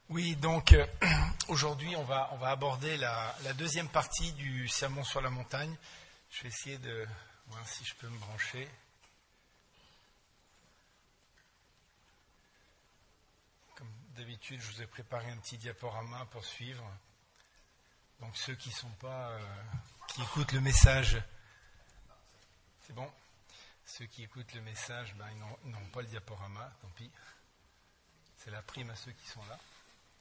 Oui, donc aujourd'hui on va aborder la deuxième partie du Sermon sur la montagne. Je vais essayer de voir si je peux me brancher. Comme d'habitude, je vous ai préparé un petit diaporama pour suivre. Donc ceux qui sont pas, qui écoutent le message, c'est bon. Ceux qui écoutent le message, ils n'ont pas le diaporama, tant pis. C'est la prime à ceux qui sont là.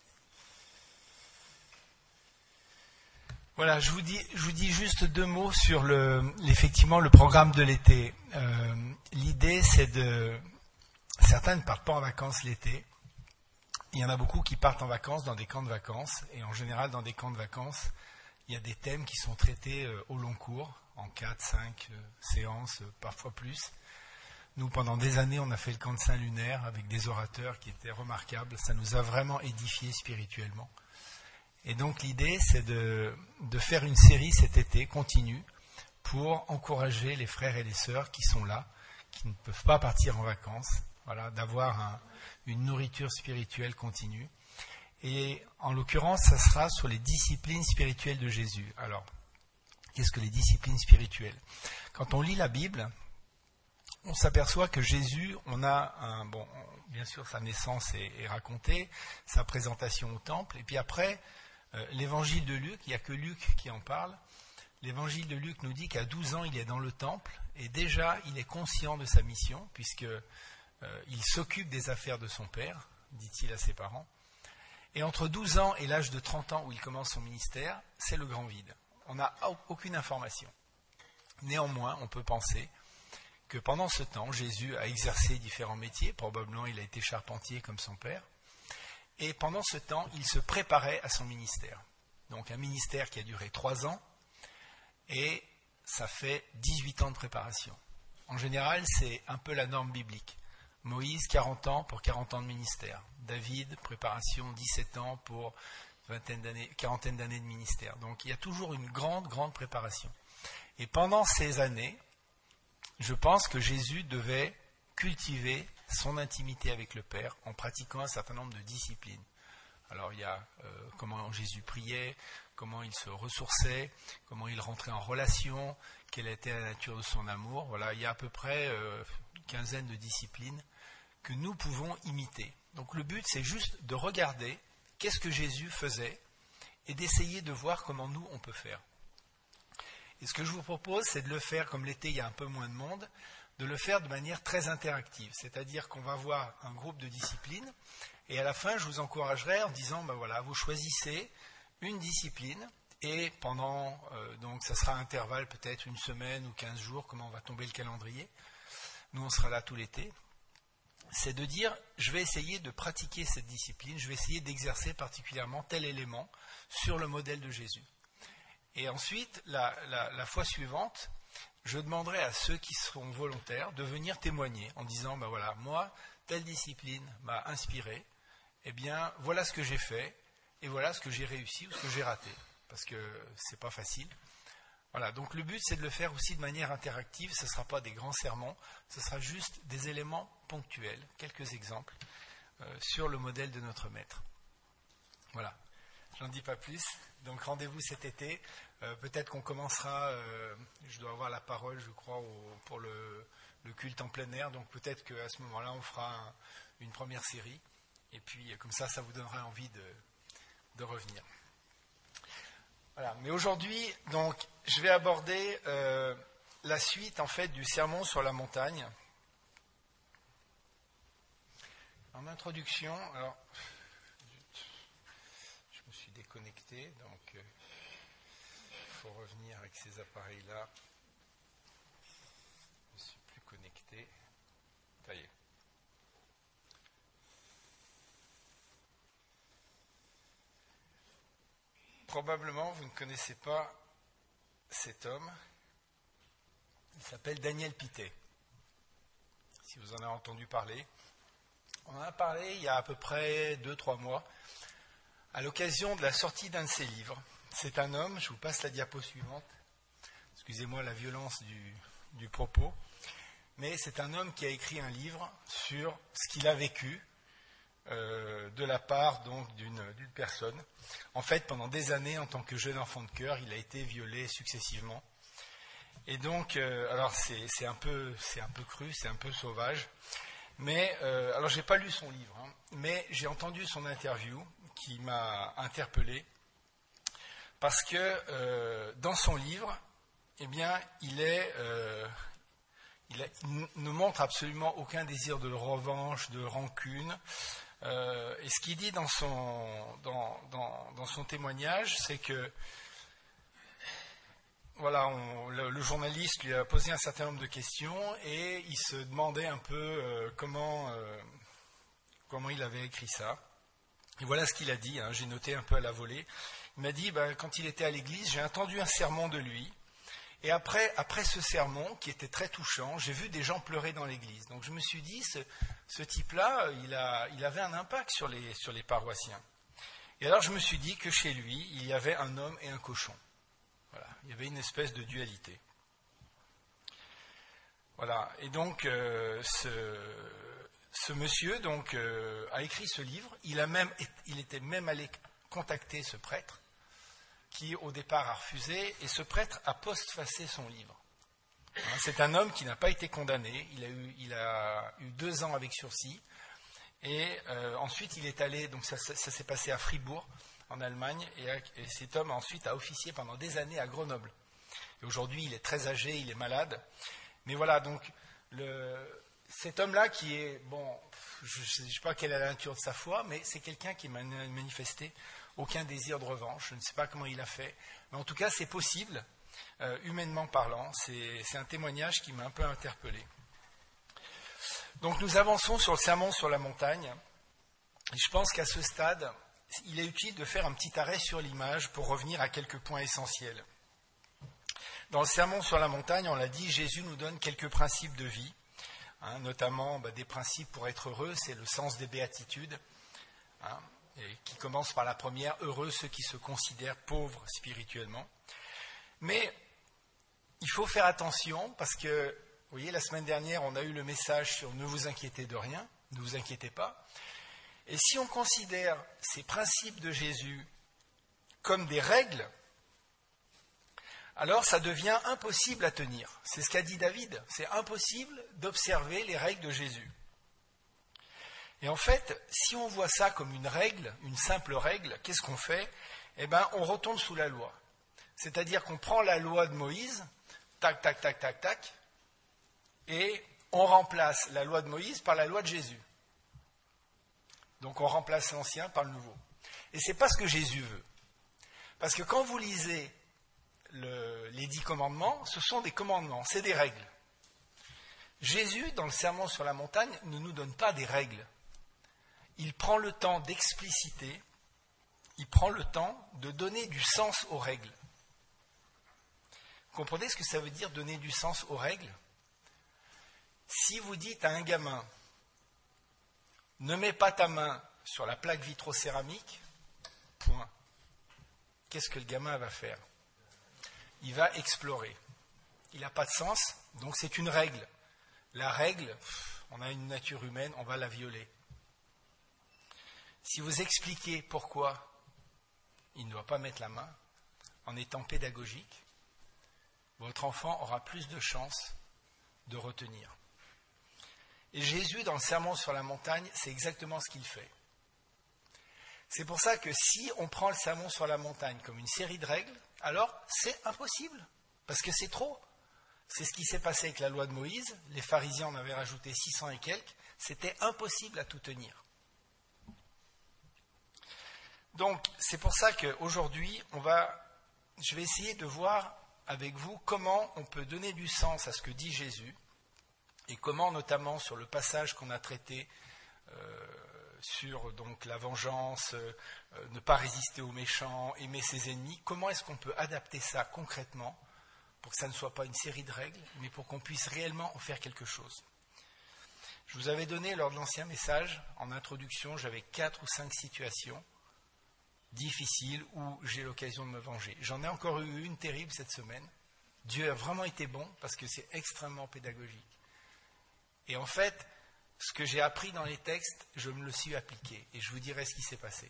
Voilà, je vous dis juste deux mots sur effectivement le programme de l'été. L'idée, c'est certains ne partent pas en vacances l'été. Il y en a beaucoup qui partent en vacances dans des camps de vacances. Et en général, dans des camps de vacances, il y a des thèmes qui sont traités au long cours, en 4, 5 séances, parfois plus. Nous, pendant des années, on a fait le camp de Saint-Lunaire avec des orateurs qui étaient remarquables. Ça nous a vraiment édifiés spirituellement. Et donc l'idée, c'est de faire une série cet été, continue, pour encourager les frères et les sœurs qui sont là, qui ne peuvent pas partir en vacances, voilà, d'avoir une nourriture spirituelle continue. Et en l'occurrence, ça sera sur les disciplines spirituelles de Jésus. Alors, qu'est-ce que les disciplines spirituelles ? Quand on lit la Bible, on s'aperçoit que Jésus, bien sûr, sa naissance est racontée, sa présentation au temple, et puis après, l'évangile de Luc, il n'y a que Luc qui en parle. L'évangile de Luc nous dit qu'à 12 ans, il est dans le temple et déjà, il est conscient de sa mission puisqu'il s'occupe des affaires de son père, dit-il à ses parents. Et entre 12 ans et l'âge de 30 ans où il commence son ministère, c'est le grand vide. On n'a aucune information. Néanmoins, on peut penser que pendant ce temps, Jésus a exercé différents métiers. Probablement, il a été charpentier comme son père. Et pendant ce temps, il se préparait à son ministère. Donc un ministère qui a duré 3 ans, et ça fait 18 ans de préparation. En général, c'est un peu la norme biblique. Moïse, 40 ans pour 40 ans de ministère. David, préparation, 17 ans pour quarantaine d'années de ministère. Donc il y a toujours une grande préparation. Et pendant ces années, je pense que Jésus devait cultiver son intimité avec le Père en pratiquant un certain nombre de disciplines. Alors il y a comment Jésus priait, comment il se ressourçait, comment il rentrait en relation, quelle était la nature de son amour. Voilà, il y a à peu près une quinzaine de disciplines que nous pouvons imiter. Donc le but, c'est juste de regarder qu'est-ce que Jésus faisait et d'essayer de voir comment nous, on peut faire. Et ce que je vous propose, c'est de le faire, comme l'été, il y a un peu moins de monde, de le faire de manière très interactive. C'est-à-dire qu'on va voir un groupe de disciplines et à la fin, je vous encouragerai en disant, vous choisissez une discipline et pendant, donc ça sera à intervalle peut-être une semaine ou 15 jours, comment va tomber le calendrier. Nous, on sera là tout l'été. C'est de dire, je vais essayer de pratiquer cette discipline, je vais essayer d'exercer particulièrement tel élément sur le modèle de Jésus. Et ensuite, la fois suivante, je demanderai à ceux qui seront volontaires de venir témoigner en disant, moi, telle discipline m'a inspiré, eh bien, voilà ce que j'ai fait, et voilà ce que j'ai réussi ou ce que j'ai raté, parce que c'est pas facile. Voilà, donc le but, c'est de le faire aussi de manière interactive, ce ne sera pas des grands sermons, ce sera juste des éléments ponctuels, quelques exemples, sur le modèle de notre maître. Voilà, j'en dis pas plus, donc rendez-vous cet été. Peut-être qu'on commencera, je dois avoir la parole, je crois, pour le culte en plein air, donc peut-être qu'à ce moment-là, on fera une première série, et puis comme ça vous donnera envie de revenir. Voilà. Mais aujourd'hui, donc, je vais aborder la suite, en fait, du sermon sur la montagne. En introduction, alors, je me suis déconnecté, donc il faut revenir avec ces appareils-là. Je ne suis plus connecté. Ça y est. Probablement, vous ne connaissez pas cet homme. Il s'appelle Daniel Pittet. Si vous en avez entendu parler. On en a parlé il y a à peu près 2-3 mois, à l'occasion de la sortie d'un de ses livres. C'est un homme, je vous passe la diapo suivante. Excusez-moi la violence du propos. Mais c'est un homme qui a écrit un livre sur ce qu'il a vécu de la part donc d'une personne. En fait, pendant des années, en tant que jeune enfant de cœur, il a été violé successivement. Et donc, alors c'est un peu cru, c'est un peu sauvage. Mais, alors j'ai pas lu son livre, hein, mais j'ai entendu son interview qui m'a interpellé. Parce que dans son livre, eh bien, il ne montre absolument aucun désir de revanche, de rancune. Et ce qu'il dit dans son témoignage, c'est que voilà, le journaliste lui a posé un certain nombre de questions et il se demandait un peu comment il avait écrit ça. Et voilà ce qu'il a dit, hein, j'ai noté un peu à la volée. Il m'a dit, quand il était à l'église, j'ai entendu un sermon de lui. Et après ce sermon, qui était très touchant, j'ai vu des gens pleurer dans l'église. Donc je me suis dit, ce type-là, il avait un impact sur les paroissiens. Et alors je me suis dit que chez lui, il y avait un homme et un cochon. Voilà, il y avait une espèce de dualité. Voilà, et donc ce monsieur donc a écrit ce livre. Il était même allé contacter ce prêtre qui au départ a refusé, et ce prêtre a postfacé son livre. C'est un homme qui n'a pas été condamné, il a eu 2 ans avec sursis, et ensuite il est allé, donc ça s'est passé à Fribourg, en Allemagne, et cet homme ensuite a officié pendant des années à Grenoble. Et aujourd'hui il est très âgé, il est malade, mais voilà, donc cet homme-là qui est, bon, je ne sais pas quelle est la nature de sa foi, mais c'est quelqu'un qui m'a manifesté aucun désir de revanche. Je ne sais pas comment il a fait, mais en tout cas c'est possible, humainement parlant. C'est un témoignage qui m'a un peu interpellé. Donc nous avançons sur le sermon sur la montagne, et je pense qu'à ce stade, il est utile de faire un petit arrêt sur l'image pour revenir à quelques points essentiels. Dans le sermon sur la montagne, on l'a dit, Jésus nous donne quelques principes de vie, hein, notamment des principes pour être heureux, c'est le sens des béatitudes, hein, et qui commence par la première, heureux ceux qui se considèrent pauvres spirituellement. Mais il faut faire attention parce que, vous voyez, la semaine dernière, on a eu le message sur ne vous inquiétez de rien, ne vous inquiétez pas. Et si on considère ces principes de Jésus comme des règles, alors ça devient impossible à tenir. C'est ce qu'a dit David, c'est impossible d'observer les règles de Jésus. Et en fait, si on voit ça comme une règle, une simple règle, qu'est-ce qu'on fait ? Eh bien, on retombe sous la loi. C'est-à-dire qu'on prend la loi de Moïse, tac, tac, tac, tac, tac, et on remplace la loi de Moïse par la loi de Jésus. Donc on remplace l'ancien par le nouveau. Et ce n'est pas ce que Jésus veut. Parce que quand vous lisez les 10 commandements, ce sont des commandements, c'est des règles. Jésus, dans le sermon sur la montagne, ne nous donne pas des règles. Il prend le temps d'expliciter, il prend le temps de donner du sens aux règles. Vous comprenez ce que ça veut dire donner du sens aux règles ? Si vous dites à un gamin, ne mets pas ta main sur la plaque vitrocéramique, point. Qu'est-ce que le gamin va faire ? Il va explorer. Il n'a pas de sens, donc c'est une règle. La règle, on a une nature humaine, on va la violer. Si vous expliquez pourquoi il ne doit pas mettre la main, en étant pédagogique, votre enfant aura plus de chances de retenir. Et Jésus, dans le sermon sur la montagne, c'est exactement ce qu'il fait. C'est pour ça que si on prend le sermon sur la montagne comme une série de règles, alors c'est impossible, parce que c'est trop. C'est ce qui s'est passé avec la loi de Moïse, les pharisiens en avaient rajouté 600 et quelques, c'était impossible à tout tenir. Donc c'est pour ça qu'aujourd'hui, je vais essayer de voir avec vous comment on peut donner du sens à ce que dit Jésus, et comment notamment sur le passage qu'on a traité sur donc la vengeance, ne pas résister aux méchants, aimer ses ennemis, comment est-ce qu'on peut adapter ça concrètement pour que ça ne soit pas une série de règles, mais pour qu'on puisse réellement en faire quelque chose. Je vous avais donné lors de l'ancien message, en introduction, j'avais 4 ou 5 situations difficiles où j'ai l'occasion de me venger. J'en ai encore eu une terrible cette semaine. Dieu a vraiment été bon parce que c'est extrêmement pédagogique. Et en fait, ce que j'ai appris dans les textes, je me le suis appliqué. Et je vous dirai ce qui s'est passé.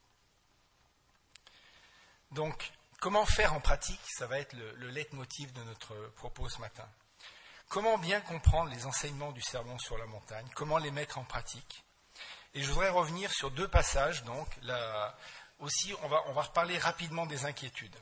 Donc, comment faire en pratique? Ça va être le leitmotiv de notre propos ce matin. Comment bien comprendre les enseignements du sermon sur la montagne? Comment les mettre en pratique? Et je voudrais revenir sur 2 passages. Donc, là, aussi, on va reparler rapidement des inquiétudes.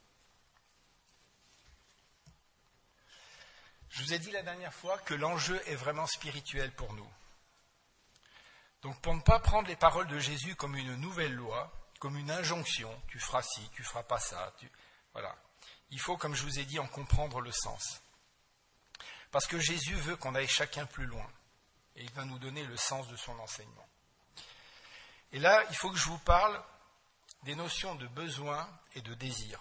Je vous ai dit la dernière fois que l'enjeu est vraiment spirituel pour nous. Donc, pour ne pas prendre les paroles de Jésus comme une nouvelle loi, comme une injonction, tu feras ci, tu feras pas ça, voilà. Il faut, comme je vous ai dit, en comprendre le sens. Parce que Jésus veut qu'on aille chacun plus loin. Et il va nous donner le sens de son enseignement. Et là, il faut que je vous parle des notions de besoin et de désir.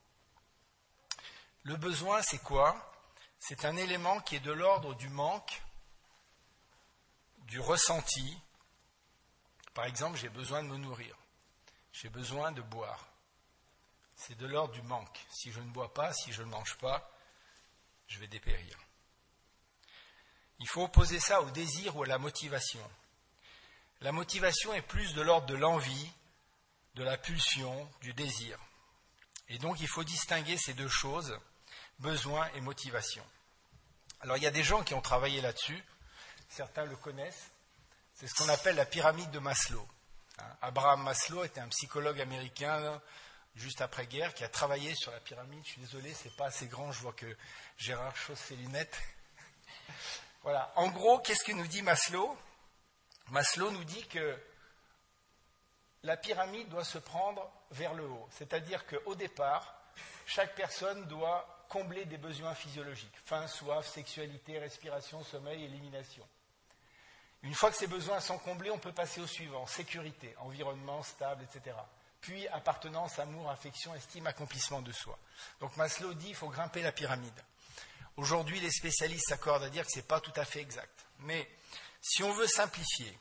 Le besoin, c'est quoi? C'est un élément qui est de l'ordre du manque, du ressenti. Par exemple, j'ai besoin de me nourrir. J'ai besoin de boire. C'est de l'ordre du manque. Si je ne bois pas, si je ne mange pas, je vais dépérir. Il faut opposer ça au désir ou à la motivation. La motivation est plus de l'ordre de l'envie, de la pulsion, du désir. Et donc il faut distinguer ces 2 choses, besoin et motivation. Alors il y a des gens qui ont travaillé là-dessus, certains le connaissent, c'est ce qu'on appelle la pyramide de Maslow. Abraham Maslow était un psychologue américain juste après-guerre qui a travaillé sur la pyramide. Je suis désolé, c'est pas assez grand, je vois que Gérard chausse ses lunettes. Voilà. En gros, qu'est-ce que nous dit Maslow? Maslow nous dit que la pyramide doit se prendre vers le haut. C'est-à-dire qu'au départ, chaque personne doit combler des besoins physiologiques. Faim, soif, sexualité, respiration, sommeil, élimination. Une fois que ces besoins sont comblés, on peut passer au suivant. Sécurité, environnement stable, etc. Puis appartenance, amour, affection, estime, accomplissement de soi. Donc Maslow dit qu'il faut grimper la pyramide. Aujourd'hui, les spécialistes s'accordent à dire que ce n'est pas tout à fait exact. Mais si on veut simplifier,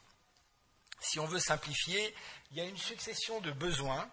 il y a une succession de besoins.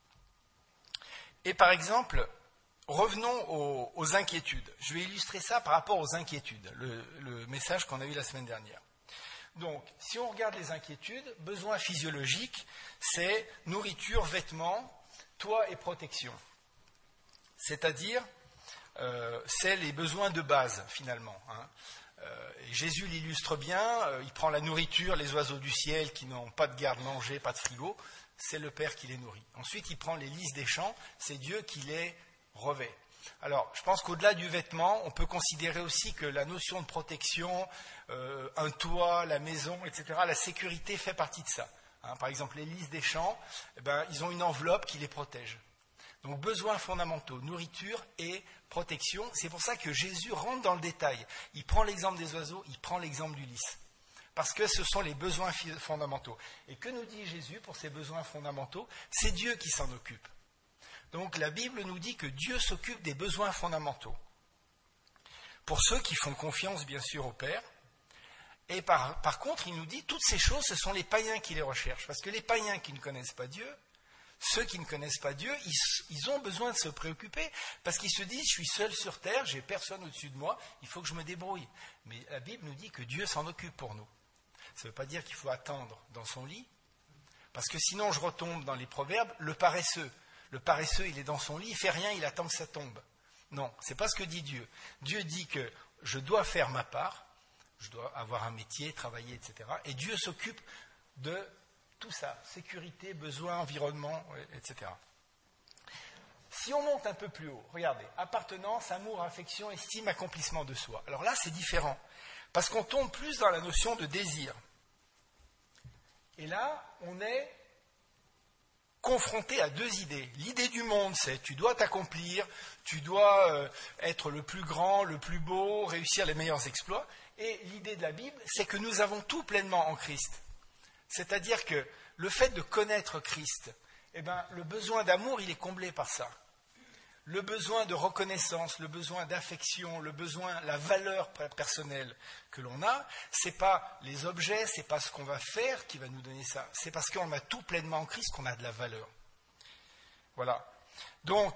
Et par exemple, revenons aux inquiétudes. Je vais illustrer ça par rapport aux inquiétudes, le message qu'on a eu la semaine dernière. Donc, si on regarde les inquiétudes, besoins physiologiques, c'est nourriture, vêtements, toit et protection. C'est-à-dire, c'est les besoins de base, finalement. Et Jésus l'illustre bien, il prend la nourriture, les oiseaux du ciel qui n'ont pas de garde-manger, pas de frigo, c'est le Père qui les nourrit. Ensuite, il prend les lys des champs, c'est Dieu qui les revêt. Alors, je pense qu'au-delà du vêtement, on peut considérer aussi que la notion de protection, un toit, la maison, etc., la sécurité fait partie de ça. Par exemple, les lys des champs, ils ont une enveloppe qui les protège. Donc, besoins fondamentaux, nourriture et protection. C'est pour ça que Jésus rentre dans le détail. Il prend l'exemple des oiseaux, il prend l'exemple du lys. Parce que ce sont les besoins fondamentaux. Et que nous dit Jésus pour ces besoins fondamentaux? C'est Dieu qui s'en occupe. Donc la Bible nous dit que Dieu s'occupe des besoins fondamentaux. Pour ceux qui font confiance, bien sûr, au Père. Et par contre, il nous dit, toutes ces choses, ce sont les païens qui les recherchent. Parce que les païens qui ne connaissent pas Dieu, ceux qui ne connaissent pas Dieu, ils ont besoin de se préoccuper. Parce qu'ils se disent, je suis seul sur terre, j'ai personne au-dessus de moi, il faut que je me débrouille. Mais la Bible nous dit que Dieu s'en occupe pour nous. Ça ne veut pas dire qu'il faut attendre dans son lit. Parce que sinon, je retombe dans les proverbes, le paresseux. Le paresseux, il est dans son lit, il ne fait rien, il attend que ça tombe. Non, ce n'est pas ce que dit Dieu. Dieu dit que je dois faire ma part, je dois avoir un métier, travailler, etc. Et Dieu s'occupe de tout ça, sécurité, besoins, environnement, etc. Si on monte un peu plus haut, regardez, appartenance, amour, affection, estime, accomplissement de soi. Alors là, c'est différent, parce qu'on tombe plus dans la notion de désir. Et là, on est confronté à 2 idées. L'idée du monde, c'est tu dois t'accomplir, tu dois être le plus grand, le plus beau, réussir les meilleurs exploits. Et l'idée de la Bible, c'est que nous avons tout pleinement en Christ. C'est-à-dire que le fait de connaître Christ, le besoin d'amour, il est comblé par ça. Le besoin de reconnaissance, le besoin d'affection, le besoin, la valeur personnelle que l'on a, c'est pas les objets, c'est pas ce qu'on va faire qui va nous donner ça. C'est parce qu'on a tout pleinement en Christ qu'on a de la valeur. Voilà. Donc,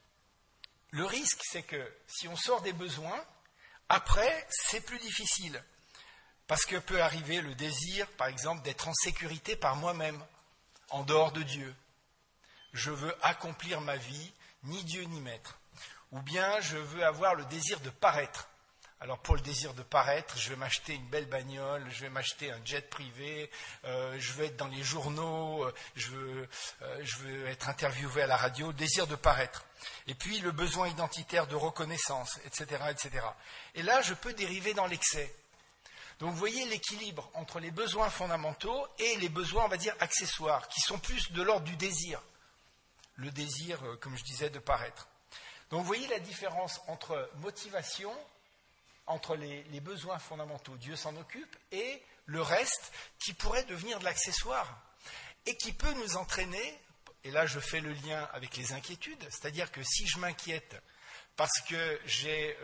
le risque, c'est que si on sort des besoins, après, c'est plus difficile. Parce que peut arriver le désir, par exemple, d'être en sécurité par moi-même, en dehors de Dieu. Je veux accomplir ma vie, ni Dieu ni maître. Ou bien je veux avoir le désir de paraître. Alors pour le désir de paraître, je vais m'acheter une belle bagnole, je vais m'acheter un jet privé, je veux être dans les journaux, je veux être interviewé à la radio, le désir de paraître. Et puis le besoin identitaire de reconnaissance, etc., etc. Et là, je peux dériver dans l'excès. Donc vous voyez l'équilibre entre les besoins fondamentaux et les besoins, on va dire, accessoires, qui sont plus de l'ordre du désir. Le désir, comme je disais, de paraître. Donc vous voyez la différence entre motivation, entre les besoins fondamentaux, Dieu s'en occupe, et le reste qui pourrait devenir de l'accessoire et qui peut nous entraîner, et là je fais le lien avec les inquiétudes, c'est-à-dire que si je m'inquiète parce que j'ai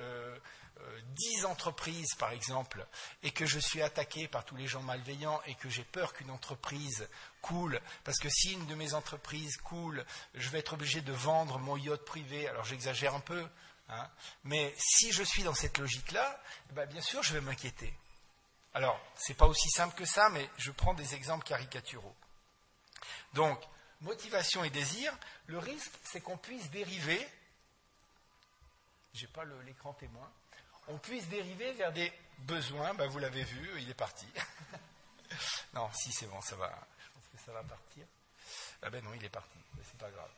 10 entreprises par exemple et que je suis attaqué par tous les gens malveillants et que j'ai peur qu'une entreprise coule, parce que si une de mes entreprises coule, je vais être obligé de vendre mon yacht privé, alors j'exagère un peu, mais si je suis dans cette logique-là, bien sûr, je vais m'inquiéter. Alors, ce n'est pas aussi simple que ça, mais je prends des exemples caricaturaux. Donc, motivation et désir, le risque, c'est qu'on puisse dériver, je n'ai pas l'écran témoin, on puisse dériver vers des besoins, vous l'avez vu, il est parti. Non, si c'est bon, ça va, je pense que ça va partir. Non, il est parti, c'est pas grave.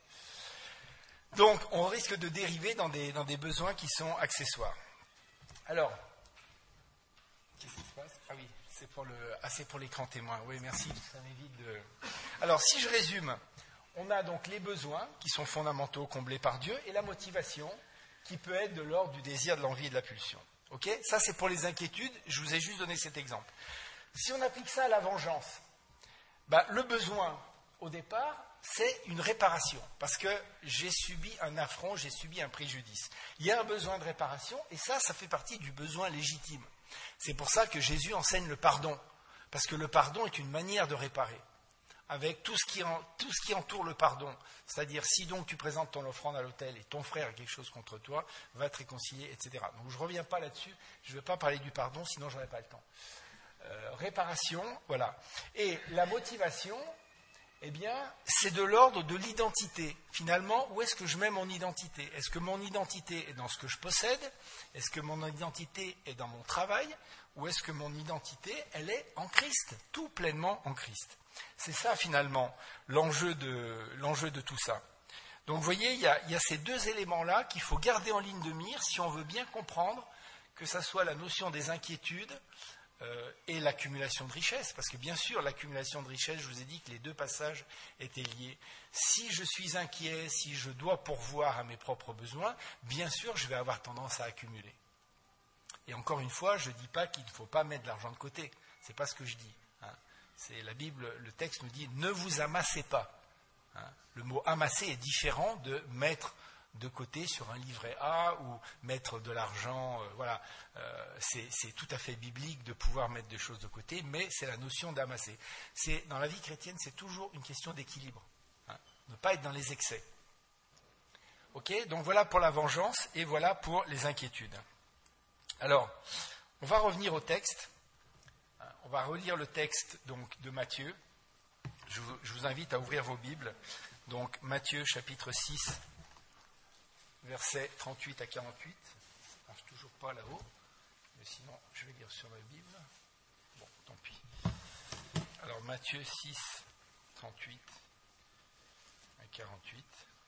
Donc, on risque de dériver dans des besoins qui sont accessoires. Alors, qu'est-ce qui se passe ? Ah oui, c'est pour l'écran témoin. Oui, merci, ça m'évite de... Alors, si je résume, on a donc les besoins qui sont fondamentaux, comblés par Dieu, et la motivation qui peut être de l'ordre du désir, de l'envie et de la pulsion. Ok ? Ça, c'est pour les inquiétudes. Je vous ai juste donné cet exemple. Si on applique ça à la vengeance, le besoin, au départ, c'est une réparation, parce que j'ai subi un affront, j'ai subi un préjudice. Il y a un besoin de réparation, et ça fait partie du besoin légitime. C'est pour ça que Jésus enseigne le pardon, parce que le pardon est une manière de réparer, avec tout ce qui entoure le pardon. C'est-à-dire, si donc tu présentes ton offrande à l'autel et ton frère a quelque chose contre toi, va te réconcilier, etc. Donc je ne reviens pas là-dessus, je ne vais pas parler du pardon, sinon je n'aurai pas le temps. Réparation, voilà. Et la motivation... c'est de l'ordre de l'identité. Finalement, où est-ce que je mets mon identité ? Est-ce que mon identité est dans ce que je possède ? Est-ce que mon identité est dans mon travail ? Ou est-ce que mon identité, elle est en Christ, tout pleinement en Christ ? C'est ça, finalement, l'enjeu de tout ça. Donc, vous voyez, il y a ces deux éléments-là qu'il faut garder en ligne de mire si on veut bien comprendre que ça soit la notion des inquiétudes, et l'accumulation de richesses, parce que bien sûr, l'accumulation de richesses, je vous ai dit que les deux passages étaient liés. Si je suis inquiet, si je dois pourvoir à mes propres besoins, bien sûr, je vais avoir tendance à accumuler. Et encore une fois, je ne dis pas qu'il ne faut pas mettre de l'argent de côté. Ce n'est pas ce que je dis. C'est la Bible, le texte nous dit « ne vous amassez pas ». Le mot « amasser » est différent de mettre de côté sur un livret A ou mettre de l'argent, c'est tout à fait biblique de pouvoir mettre des choses de côté, mais c'est la notion d'amasser. Dans la vie chrétienne, c'est toujours une question d'équilibre, ne pas être dans les excès. Ok, donc voilà pour la vengeance et voilà pour les inquiétudes. Alors, on va revenir au texte, on va relire le texte donc, de Matthieu. Je vous invite à ouvrir vos Bibles, donc Matthieu chapitre 6, versets 38 à 48. Ça ne marche toujours pas là-haut, mais sinon je vais lire sur ma Bible. Bon, tant pis. Alors Matthieu 6, 38 à 48.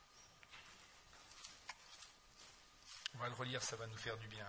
On va le relire, ça va nous faire du bien.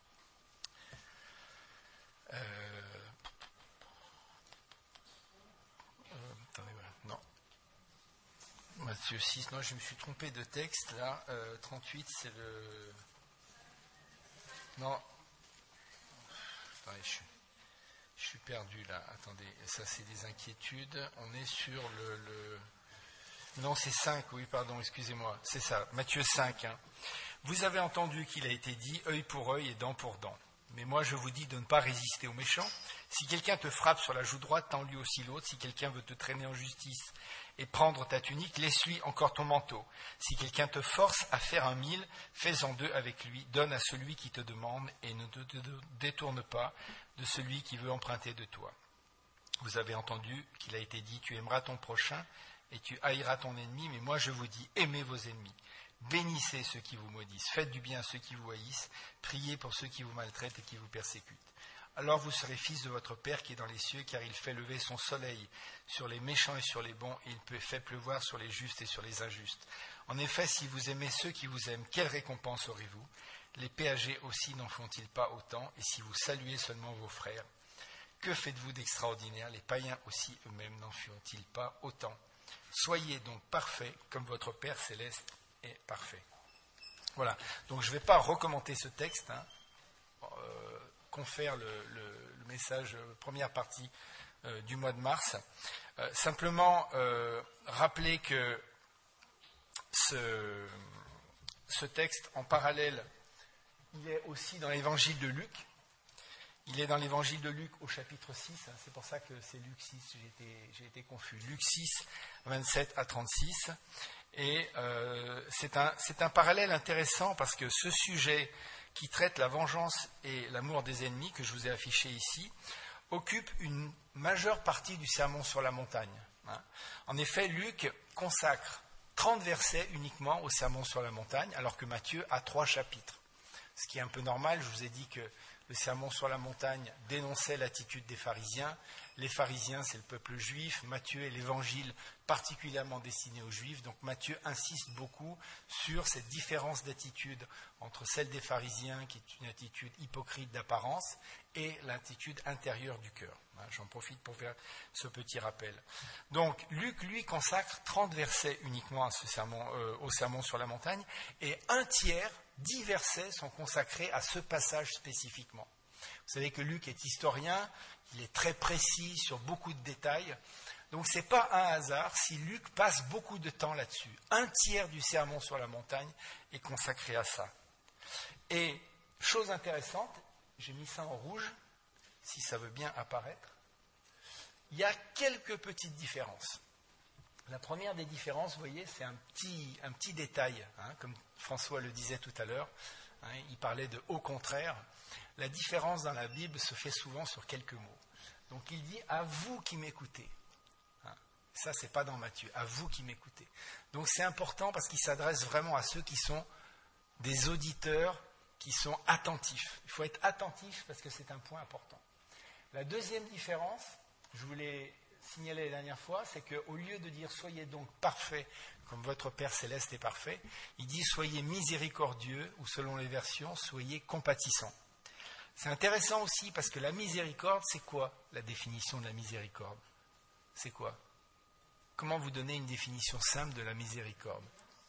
Attendez, voilà. Non. Matthieu 6, non, je me suis trompé de texte, là, 38, c'est le... Non. Attendez, je suis perdu, là, attendez, ça c'est des inquiétudes, on est sur le... Non, c'est 5, oui, pardon, excusez-moi, c'est ça, Matthieu 5. Vous avez entendu qu'il a été dit, œil pour œil et dent pour dent. Mais moi, je vous dis de ne pas résister aux méchants. Si quelqu'un te frappe sur la joue droite, tends-lui aussi l'autre. Si quelqu'un veut te traîner en justice et prendre ta tunique, laisse-lui encore ton manteau. Si quelqu'un te force à faire 1 000, fais-en 2 avec lui. Donne à celui qui te demande et ne te détourne pas de celui qui veut emprunter de toi. Vous avez entendu qu'il a été dit, tu aimeras ton prochain et tu haïras ton ennemi. Mais moi, je vous dis, aimez vos ennemis. Bénissez ceux qui vous maudissent, faites du bien à ceux qui vous haïssent, priez pour ceux qui vous maltraitent et qui vous persécutent. Alors vous serez fils de votre Père qui est dans les cieux, car il fait lever son soleil sur les méchants et sur les bons, et il fait pleuvoir sur les justes et sur les injustes. En effet, si vous aimez ceux qui vous aiment, quelle récompense aurez-vous? Les péagers aussi n'en font-ils pas autant? Et si vous saluez seulement vos frères, que faites-vous d'extraordinaire? Les païens aussi eux-mêmes n'en font-ils pas autant? Soyez donc parfaits, comme votre Père céleste est parfait. Voilà, donc je ne vais pas recommenter ce texte, confère le message, première partie du mois de mars. Simplement rappeler que ce texte, en parallèle, il est aussi dans l'évangile de Luc. Il est dans l'évangile de Luc au chapitre 6, c'est pour ça que c'est Luc 6, j'ai été confus. Luc 6, 27 à 36. Et c'est un parallèle intéressant parce que ce sujet qui traite la vengeance et l'amour des ennemis, que je vous ai affiché ici, occupe une majeure partie du sermon sur la montagne. En effet, Luc consacre 30 versets uniquement au sermon sur la montagne, alors que Matthieu a 3 chapitres. Ce qui est un peu normal, je vous ai dit que le sermon sur la montagne dénonçait l'attitude des pharisiens. Les pharisiens, c'est le peuple juif. Matthieu est l'évangile particulièrement destiné aux juifs. Donc Matthieu insiste beaucoup sur cette différence d'attitude entre celle des pharisiens, qui est une attitude hypocrite d'apparence, et l'attitude intérieure du cœur. J'en profite pour faire ce petit rappel. Donc Luc, lui, consacre 30 versets uniquement à ce sermon, au sermon sur la montagne, et 10 versets sont consacrés à ce passage spécifiquement. Vous savez que Luc est historien, il est très précis sur beaucoup de détails, donc ce n'est pas un hasard si Luc passe beaucoup de temps là-dessus. 1/3 du sermon sur la montagne est consacré à ça. Et, chose intéressante, j'ai mis ça en rouge, si ça veut bien apparaître, il y a quelques petites différences. La première des différences, vous voyez, c'est un petit détail, comme François le disait tout à l'heure, il parlait de « au contraire ». La différence dans la Bible se fait souvent sur quelques mots. Donc il dit « à vous qui m'écoutez ». Ça, c'est pas dans Matthieu, « à vous qui m'écoutez ». Donc c'est important parce qu'il s'adresse vraiment à ceux qui sont des auditeurs, qui sont attentifs. Il faut être attentif parce que c'est un point important. La deuxième différence, je vous l'ai signalé la dernière fois, c'est qu'au lieu de dire « soyez donc parfaits comme votre Père Céleste est parfait », il dit « soyez miséricordieux » ou selon les versions « soyez compatissants ». C'est intéressant aussi parce que la miséricorde, c'est quoi la définition de la miséricorde? C'est quoi? Comment vous donnez une définition simple de la miséricorde?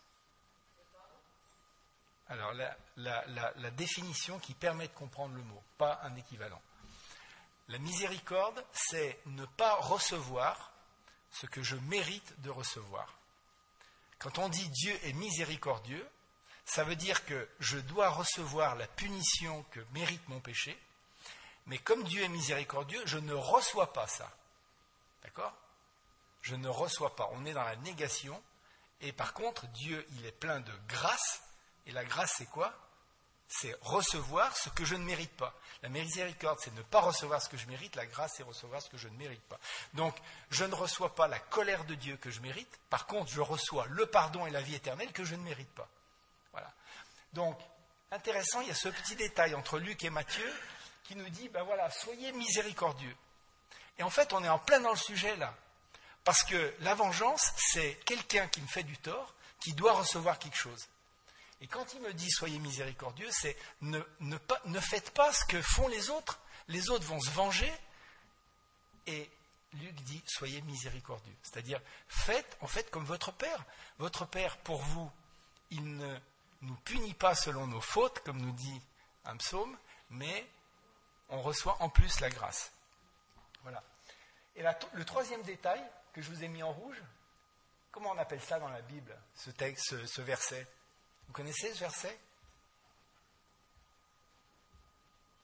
Alors, la définition qui permet de comprendre le mot, pas un équivalent. La miséricorde, c'est ne pas recevoir ce que je mérite de recevoir. Quand on dit Dieu est miséricordieux, ça veut dire que je dois recevoir la punition que mérite mon péché, mais comme Dieu est miséricordieux, je ne reçois pas ça. D'accord? Je ne reçois pas. On est dans la négation, et par contre, Dieu, il est plein de grâce, et la grâce, c'est quoi? C'est recevoir ce que je ne mérite pas. La miséricorde, c'est ne pas recevoir ce que je mérite. La grâce, c'est recevoir ce que je ne mérite pas. Donc, je ne reçois pas la colère de Dieu que je mérite. Par contre, je reçois le pardon et la vie éternelle que je ne mérite pas. Voilà. Donc, intéressant, il y a ce petit détail entre Luc et Matthieu qui nous dit, ben voilà, soyez miséricordieux. Et en fait, on est en plein dans le sujet là. Parce que la vengeance, c'est quelqu'un qui me fait du tort, qui doit recevoir quelque chose. Et quand il me dit « soyez miséricordieux », c'est ne faites pas ce que font les autres. Les autres vont se venger. Et Luc dit « soyez miséricordieux ». C'est-à-dire, faites comme votre Père. Votre Père, pour vous, il ne nous punit pas selon nos fautes, comme nous dit un psaume, mais on reçoit en plus la grâce. Voilà. Et le troisième détail que je vous ai mis en rouge, comment on appelle ça dans la Bible, ce texte, ce verset? Vous connaissez ce verset?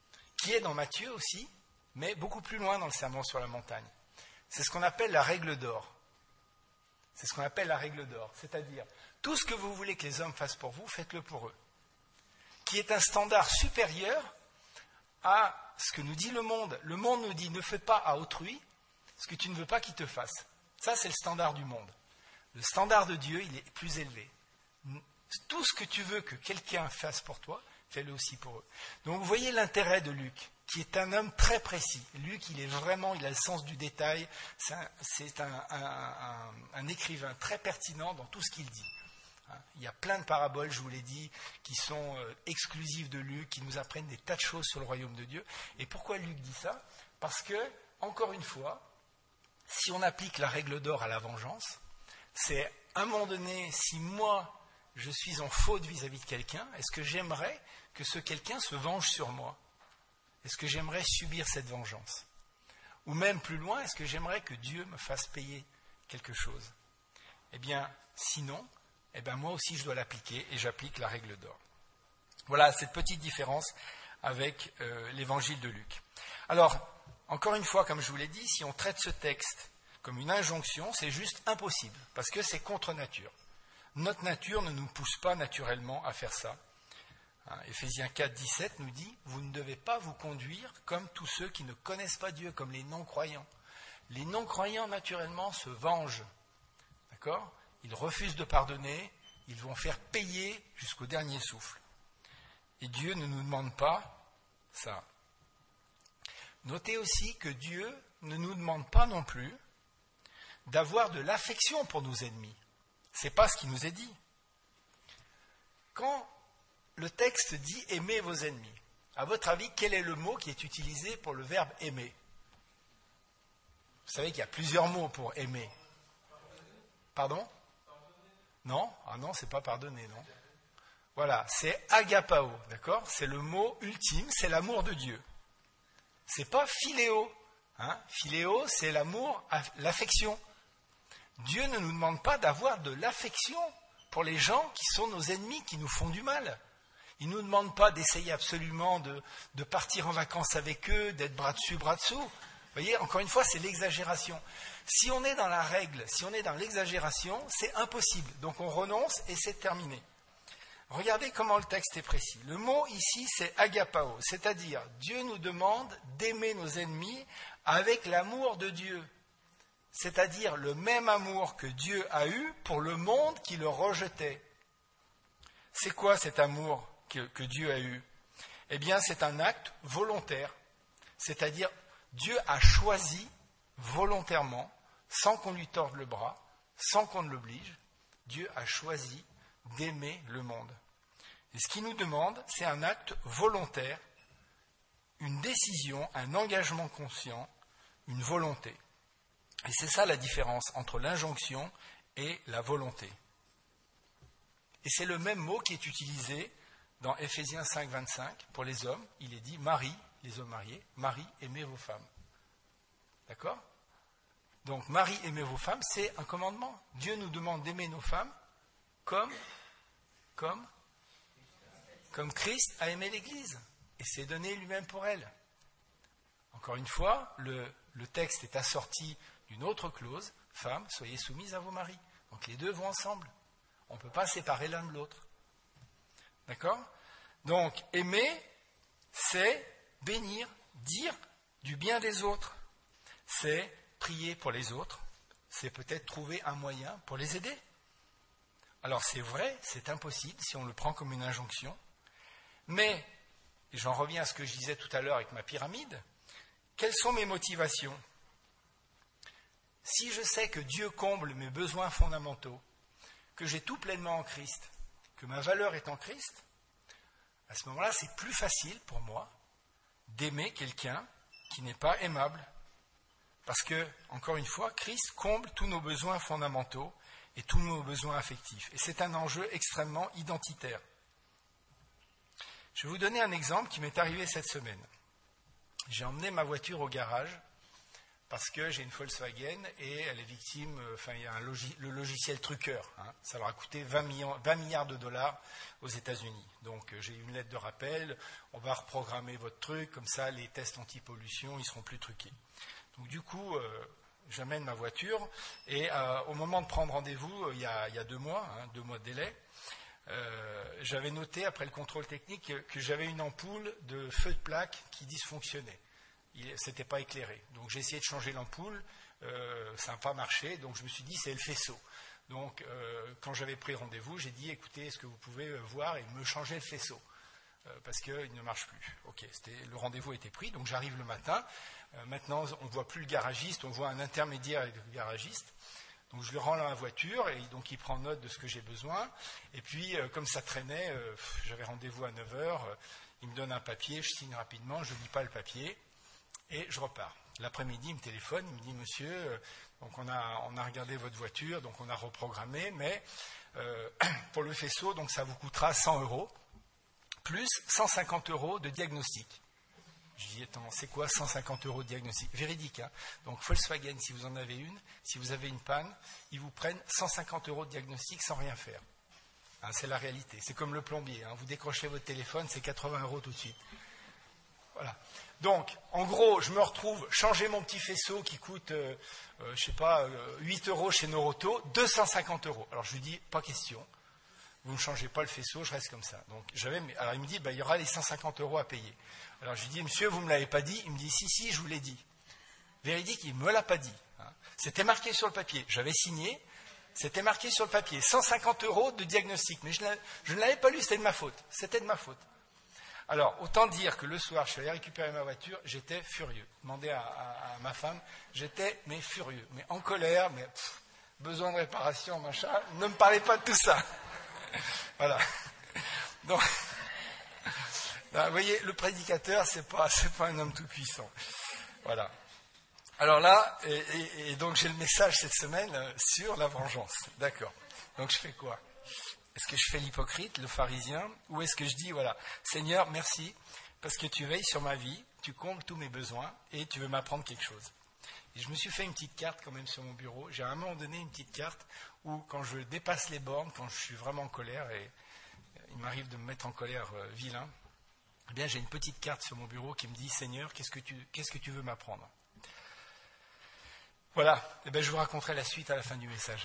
qui est dans Matthieu aussi, mais beaucoup plus loin dans le Sermon sur la montagne. C'est ce qu'on appelle la règle d'or. C'est ce qu'on appelle la règle d'or, c'est-à-dire tout ce que vous voulez que les hommes fassent pour vous, faites-le pour eux. Qui est un standard supérieur à ce que nous dit le monde. Le monde nous dit ne fais pas à autrui ce que tu ne veux pas qu'il te fasse. Ça, c'est le standard du monde. Le standard de Dieu, il est plus élevé. Tout ce que tu veux que quelqu'un fasse pour toi, fais-le aussi pour eux. Donc vous voyez l'intérêt de Luc, qui est un homme très précis. Luc, il a le sens du détail. C'est un écrivain très pertinent dans tout ce qu'il dit. Il y a plein de paraboles, je vous l'ai dit, qui sont exclusives de Luc, qui nous apprennent des tas de choses sur le royaume de Dieu. Et pourquoi Luc dit ça ? Parce que, encore une fois, si on applique la règle d'or à la vengeance, c'est à un moment donné, si moi, je suis en faute vis-à-vis de quelqu'un, est-ce que j'aimerais que ce quelqu'un se venge sur moi ? Est-ce que j'aimerais subir cette vengeance ? Ou même plus loin, est-ce que j'aimerais que Dieu me fasse payer quelque chose ? Eh bien, sinon, moi aussi je dois l'appliquer et j'applique la règle d'or. Voilà cette petite différence avec l'évangile de Luc. Alors, encore une fois, comme je vous l'ai dit, si on traite ce texte comme une injonction, c'est juste impossible, parce que c'est contre nature. Notre nature ne nous pousse pas naturellement à faire ça. Éphésiens 4, 17 nous dit « Vous ne devez pas vous conduire comme tous ceux qui ne connaissent pas Dieu, comme les non-croyants. » Les non-croyants, naturellement, se vengent. D'accord ? Ils refusent de pardonner, ils vont faire payer jusqu'au dernier souffle. Et Dieu ne nous demande pas ça. Notez aussi que Dieu ne nous demande pas non plus d'avoir de l'affection pour nos ennemis. Ce n'est pas ce qui nous est dit. Quand le texte dit « aimez vos ennemis », à votre avis, quel est le mot qui est utilisé pour le verbe « aimer » ? Vous savez qu'il y a plusieurs mots pour « aimer ». Pardon ? Non ? Ah non, c'est pas pardonner, non. Voilà, c'est agapao, d'accord ? C'est le mot ultime, c'est l'amour de Dieu. C'est pas philéo. Philéo, c'est l'amour, l'affection. Dieu ne nous demande pas d'avoir de l'affection pour les gens qui sont nos ennemis, qui nous font du mal. Il ne nous demande pas d'essayer absolument de partir en vacances avec eux, d'être bras dessus, bras dessous. Vous voyez, encore une fois, c'est l'exagération. Si on est dans la règle, si on est dans l'exagération, c'est impossible. Donc on renonce et c'est terminé. Regardez comment le texte est précis. Le mot ici, c'est agapao, c'est-à-dire Dieu nous demande d'aimer nos ennemis avec l'amour de Dieu. C'est-à-dire le même amour que Dieu a eu pour le monde qui le rejetait. C'est quoi cet amour que Dieu a eu ? Eh bien, c'est un acte volontaire. C'est-à-dire, Dieu a choisi volontairement, sans qu'on lui torde le bras, sans qu'on ne l'oblige, Dieu a choisi d'aimer le monde. Et ce qu'il nous demande, c'est un acte volontaire, une décision, un engagement conscient, une volonté. Et c'est ça la différence entre l'injonction et la volonté. Et c'est le même mot qui est utilisé dans Éphésiens 5, 25 pour les hommes. Il est dit, Marie, les hommes mariés, Marie, aimez vos femmes. D'accord ? Donc, Marie, aimez vos femmes, c'est un commandement. Dieu nous demande d'aimer nos femmes comme Christ a aimé l'Église et s'est donné lui-même pour elle. Encore une fois, le texte est assorti d'une autre clause, femmes, soyez soumises à vos maris. Donc les deux vont ensemble. On ne peut pas séparer l'un de l'autre. D'accord ? Donc, aimer, c'est bénir, dire du bien des autres. C'est prier pour les autres. C'est peut-être trouver un moyen pour les aider. Alors c'est vrai, c'est impossible si on le prend comme une injonction. Mais, et j'en reviens à ce que je disais tout à l'heure avec ma pyramide, quelles sont mes motivations ? Si je sais que Dieu comble mes besoins fondamentaux, que j'ai tout pleinement en Christ, que ma valeur est en Christ, à ce moment-là, c'est plus facile pour moi d'aimer quelqu'un qui n'est pas aimable. Parce que, encore une fois, Christ comble tous nos besoins fondamentaux et tous nos besoins affectifs. Et c'est un enjeu extrêmement identitaire. Je vais vous donner un exemple qui m'est arrivé cette semaine. J'ai emmené ma voiture au garage parce que j'ai une Volkswagen et elle est victime, il y a le logiciel truqueur. Ça leur a coûté 20 milliards de dollars aux États-Unis. Donc j'ai eu une lettre de rappel, on va reprogrammer votre truc, comme ça les tests anti-pollution, ils seront plus truqués. Donc du coup, j'amène ma voiture et au moment de prendre rendez-vous, il y a 2 mois, 2 mois de délai, j'avais noté après le contrôle technique que j'avais une ampoule de feu de plaque qui dysfonctionnait. C'était pas éclairé. Donc j'ai essayé de changer l'ampoule, ça n'a pas marché, donc je me suis dit c'est le faisceau. Donc quand j'avais pris rendez-vous, j'ai dit écoutez, est-ce que vous pouvez voir et me changer le faisceau parce qu'il ne marche plus. Ok, le rendez-vous était pris, donc j'arrive le matin. Maintenant, on ne voit plus le garagiste, on voit un intermédiaire avec le garagiste. Donc je lui rends la voiture et donc il prend note de ce que j'ai besoin. Et puis comme ça traînait, j'avais rendez-vous à 9h, il me donne un papier, je signe rapidement, je ne lis pas le papier. Et je repars. L'après-midi, il me téléphone, il me dit « Monsieur, donc on a regardé votre voiture, donc on a reprogrammé, mais pour le faisceau, donc ça vous coûtera 100 €, plus 150 € de diagnostic. » Je dis « Attends, c'est quoi 150 € de diagnostic ?» Véridique, hein. Donc Volkswagen, si vous en avez une, si vous avez une panne, ils vous prennent 150 € de diagnostic sans rien faire. Hein, c'est la réalité. C'est comme le plombier. Hein. Vous décrochez votre téléphone, c'est 80 € tout de suite. Voilà. Donc, en gros, je me retrouve changer mon petit faisceau qui coûte, 8 € chez Noroto, 250 €. Alors je lui dis, pas question, vous ne changez pas le faisceau, je reste comme ça. Donc, alors il me dit, il y aura les 150 € à payer. Alors je lui dis, monsieur, vous ne me l'avez pas dit. Il me dit, si, je vous l'ai dit. Véridique, il ne me l'a pas dit. Hein. C'était marqué sur le papier. J'avais signé, c'était marqué sur le papier, 150 € de diagnostic. Mais je ne l'avais pas lu, c'était de ma faute. C'était de ma faute. Alors, autant dire que le soir, je suis allé récupérer ma voiture, j'étais furieux. Demandez à ma femme, j'étais furieux, mais en colère, besoin de réparation, machin. Ne me parlez pas de tout ça. Voilà. Donc, là, vous voyez, le prédicateur, c'est pas un homme tout puissant. Voilà. Alors là, et donc j'ai le message cette semaine sur la vengeance. D'accord. Donc je fais quoi ? Est-ce que je fais l'hypocrite, le pharisien, ou est-ce que je dis, voilà, Seigneur, merci, parce que tu veilles sur ma vie, tu combles tous mes besoins, et tu veux m'apprendre quelque chose. Et je me suis fait une petite carte quand même sur mon bureau. J'ai à un moment donné une petite carte où, quand je dépasse les bornes, quand je suis vraiment en colère, et il m'arrive de me mettre en colère vilain, eh bien j'ai une petite carte sur mon bureau qui me dit, Seigneur, qu'est-ce que tu veux m'apprendre ? Voilà, et bien je vous raconterai la suite à la fin du message.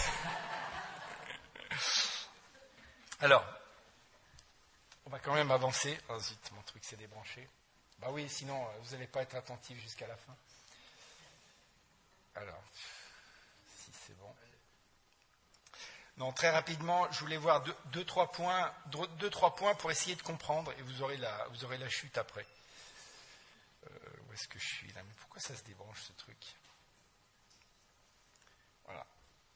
Alors, on va quand même avancer. Oh zut, mon truc s'est débranché. Bah oui, sinon vous n'allez pas être attentif jusqu'à la fin. Alors, si c'est bon. Non, très rapidement, je voulais voir deux, trois points pour essayer de comprendre, et vous aurez la chute après. Où est-ce que je suis là ? Mais pourquoi ça se débranche ce truc ? Voilà.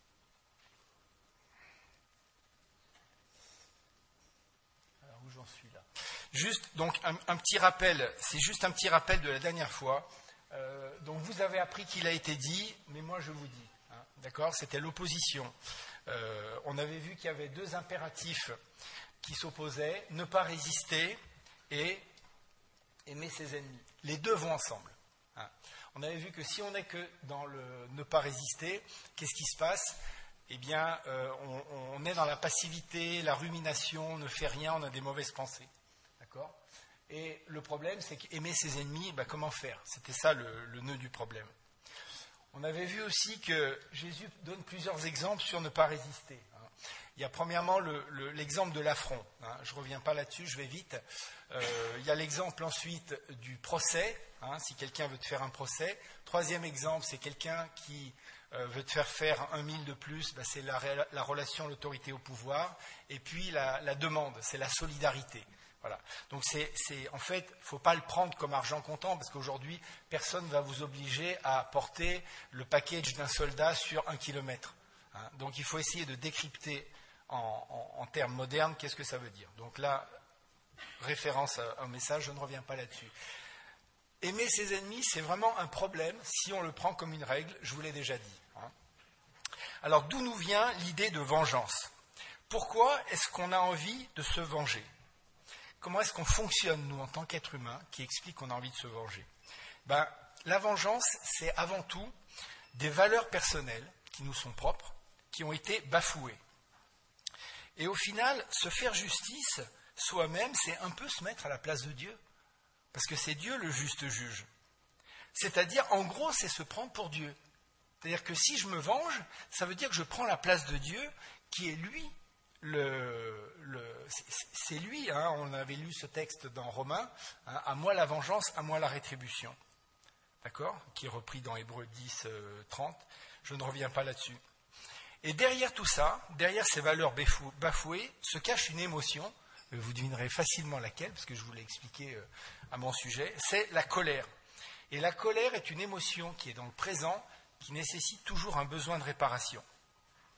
Où j'en suis là. Juste, donc, un petit rappel, c'est juste un petit rappel de la dernière fois. Donc, vous avez appris qu'il a été dit, mais moi je vous dis. Hein, d'accord ? C'était l'opposition. On avait vu qu'il y avait 2 impératifs qui s'opposaient, ne pas résister et aimer ses ennemis. Les 2 vont ensemble. Hein. On avait vu que si on n'est que dans le ne pas résister, qu'est-ce qui se passe ? Eh bien, on est dans la passivité, la rumination, on ne fait rien, on a des mauvaises pensées. D'accord ? Et le problème, c'est qu'aimer ses ennemis, comment faire ? C'était ça le nœud du problème. On avait vu aussi que Jésus donne plusieurs exemples sur ne pas résister. Il y a premièrement l'exemple de l'affront. Je ne reviens pas là-dessus, je vais vite. Il y a l'exemple ensuite du procès, si quelqu'un veut te faire un procès. 3e exemple, c'est quelqu'un qui veut te faire 1 000 de plus, c'est la relation, l'autorité au pouvoir. Et puis la demande, c'est la solidarité. Voilà. Donc en fait, il ne faut pas le prendre comme argent comptant, parce qu'aujourd'hui, personne ne va vous obliger à porter le package d'un soldat sur 1 kilomètre. Donc il faut essayer de décrypter en termes modernes qu'est-ce que ça veut dire. Donc là, référence à un message, je ne reviens pas là-dessus. Aimer ses ennemis, c'est vraiment un problème si on le prend comme une règle, je vous l'ai déjà dit. Alors d'où nous vient l'idée de vengeance ? Pourquoi est-ce qu'on a envie de se venger ? Comment est-ce qu'on fonctionne, nous, en tant qu'être humain, qui explique qu'on a envie de se venger ? la vengeance, c'est avant tout des valeurs personnelles qui nous sont propres, qui ont été bafouées. Et au final, se faire justice soi-même, c'est un peu se mettre à la place de Dieu. Parce que c'est Dieu le juste juge. C'est-à-dire, en gros, c'est se prendre pour Dieu. C'est-à-dire que si je me venge, ça veut dire que je prends la place de Dieu, qui est lui, c'est lui, hein, on avait lu ce texte dans Romains, hein, à moi la vengeance, à moi la rétribution. D'accord ? Qui est repris dans Hébreux 10, 30. Je ne reviens pas là-dessus. Et derrière tout ça, derrière ces valeurs bafouées, se cache une émotion, vous devinerez facilement laquelle, parce que je vous l'ai expliqué à mon sujet, c'est la colère. Et la colère est une émotion qui est dans le présent, qui nécessite toujours un besoin de réparation. D'accord ?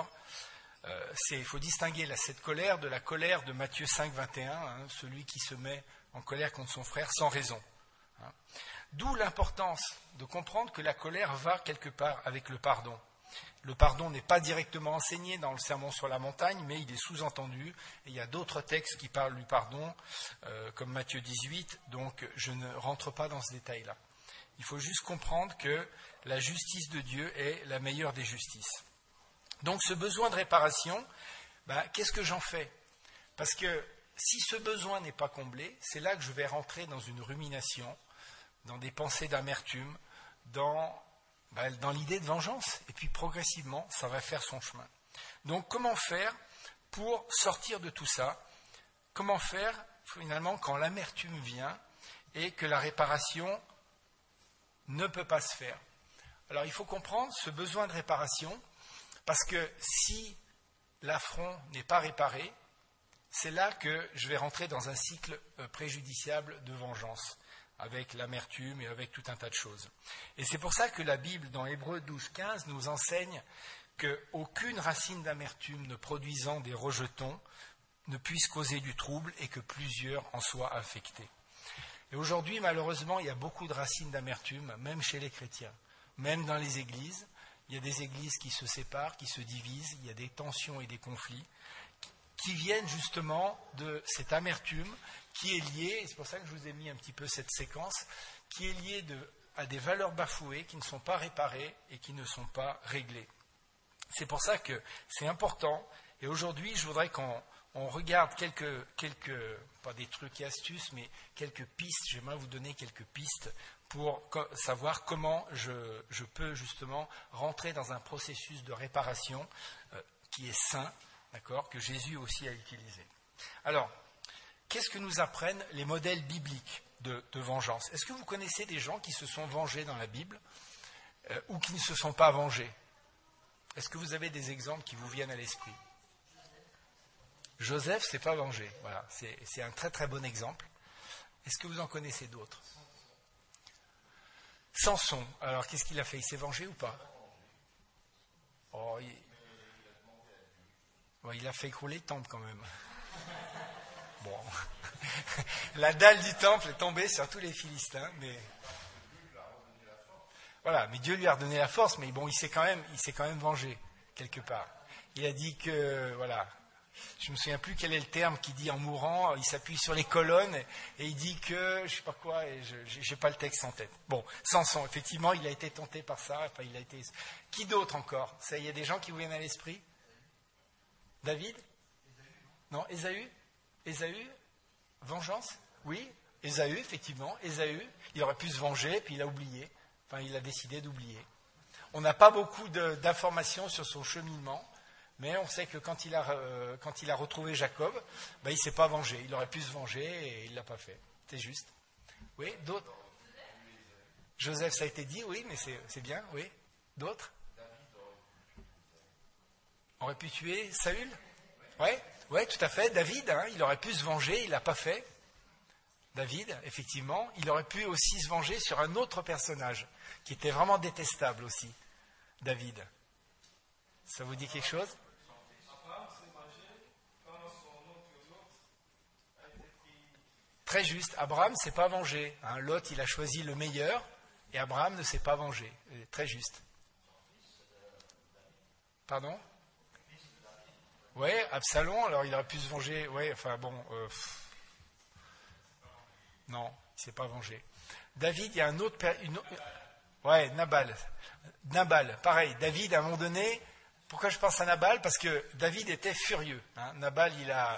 Il faut distinguer cette colère de la colère de Matthieu 5, 21, hein, celui qui se met en colère contre son frère sans raison. Hein. D'où l'importance de comprendre que la colère va quelque part avec le pardon. Le pardon n'est pas directement enseigné dans le sermon sur la montagne, mais il est sous-entendu. Et il y a d'autres textes qui parlent du pardon, comme Matthieu 18, donc je ne rentre pas dans ce détail-là. Il faut juste comprendre que la justice de Dieu est la meilleure des justices. Donc ce besoin de réparation, qu'est-ce que j'en fais ? Parce que si ce besoin n'est pas comblé, c'est là que je vais rentrer dans une rumination, dans des pensées d'amertume, dans l'idée de vengeance. Et puis progressivement, ça va faire son chemin. Donc comment faire pour sortir de tout ça ? Comment faire finalement quand l'amertume vient et que la réparation ne peut pas se faire ? Alors il faut comprendre ce besoin de réparation, parce que si l'affront n'est pas réparé, c'est là que je vais rentrer dans un cycle préjudiciable de vengeance, avec l'amertume et avec tout un tas de choses. Et c'est pour ça que la Bible, dans Hébreux 12, 15, nous enseigne qu'aucune racine d'amertume ne produisant des rejetons ne puisse causer du trouble et que plusieurs en soient affectés. Et aujourd'hui, malheureusement, il y a beaucoup de racines d'amertume, même chez les chrétiens, même dans les églises. Il y a des églises qui se séparent, qui se divisent, il y a des tensions et des conflits qui viennent justement de cette amertume qui est liée, et c'est pour ça que je vous ai mis un petit peu cette séquence, qui est liée à des valeurs bafouées qui ne sont pas réparées et qui ne sont pas réglées. C'est pour ça que c'est important, et aujourd'hui je voudrais qu'on regarde quelques, pas des trucs et astuces, mais quelques pistes, j'aimerais vous donner quelques pistes pour savoir comment je peux justement rentrer dans un processus de réparation qui est sain, d'accord, que Jésus aussi a utilisé. Alors, qu'est-ce que nous apprennent les modèles bibliques de vengeance ? Est-ce que vous connaissez des gens qui se sont vengés dans la Bible ou qui ne se sont pas vengés ? Est-ce que vous avez des exemples qui vous viennent à l'esprit ? Joseph s'est pas vengé. Voilà, c'est un très très bon exemple. Est-ce que vous en connaissez d'autres ? Samson, alors qu'est-ce qu'il a fait ? Il s'est vengé ou pas ? Oh, il a fait écrouler le temple quand même. Bon, la dalle du temple est tombée sur tous les Philistins, mais voilà, mais Dieu lui a redonné la force, mais bon, il s'est quand même vengé quelque part. Il a dit que voilà. Je ne me souviens plus quel est le terme qu'il dit en mourant, il s'appuie sur les colonnes et il dit que, je ne sais pas quoi, et je n'ai pas le texte en tête. Bon, Samson, effectivement, il a été tenté par ça, enfin il a été... Qui d'autre encore ? Ça, il y a des gens qui vous viennent à l'esprit ? David ? Non, Ésaü ? Ésaü ? Vengeance ? Oui, Ésaü, effectivement, Ésaü, il aurait pu se venger, puis il a oublié, enfin il a décidé d'oublier. On n'a pas beaucoup d'informations sur son cheminement. Mais on sait que quand il a retrouvé Jacob, il ne s'est pas vengé. Il aurait pu se venger et il ne l'a pas fait. C'est juste. Oui, d'autres ? Joseph, ça a été dit, oui, mais c'est bien, oui. D'autres ? Aurait pu tuer Saül ? Oui, tout à fait. David, il aurait pu se venger, il ne l'a pas fait. David, effectivement, il aurait pu aussi se venger sur un autre personnage qui était vraiment détestable aussi. David. Ça vous dit quelque chose ? Très juste, Abraham ne s'est pas vengé. Lot, il a choisi le meilleur, et Abraham ne s'est pas vengé. Très juste. Pardon ? Oui, Absalom, alors il aurait pu se venger. Oui, enfin bon. Non, Il ne s'est pas vengé. David, il y a un autre... Ouais, Nabal. Nabal, pareil. David, à un moment donné... Pourquoi je pense à Nabal? Parce que David était furieux. Nabal,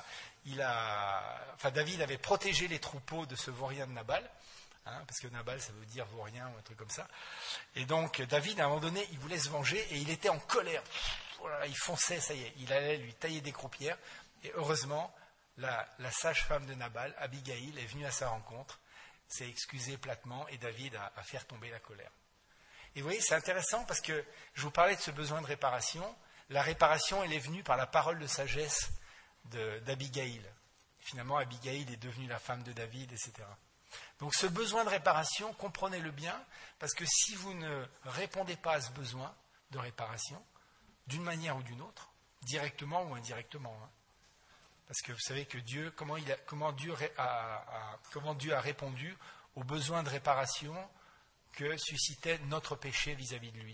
David avait protégé les troupeaux de ce vaurien de Nabal. Parce que Nabal, ça veut dire vaurien ou un truc comme ça. Et donc, David, à un moment donné, il voulait se venger et il était en colère. Voilà, il fonçait, ça y est. Il allait lui tailler des croupières. Et heureusement, la sage-femme de Nabal, Abigail, est venue à sa rencontre, s'est excusée platement et David a fait tomber la colère. Et vous voyez, c'est intéressant parce que je vous parlais de ce besoin de réparation. La réparation, elle est venue par la parole de sagesse d'Abigail. Finalement, Abigail est devenue la femme de David, etc. Donc ce besoin de réparation, comprenez-le bien, parce que si vous ne répondez pas à ce besoin de réparation, d'une manière ou d'une autre, directement ou indirectement, parce que vous savez que Dieu, comment Dieu a répondu aux besoins de réparation que suscitait notre péché vis-à-vis de lui.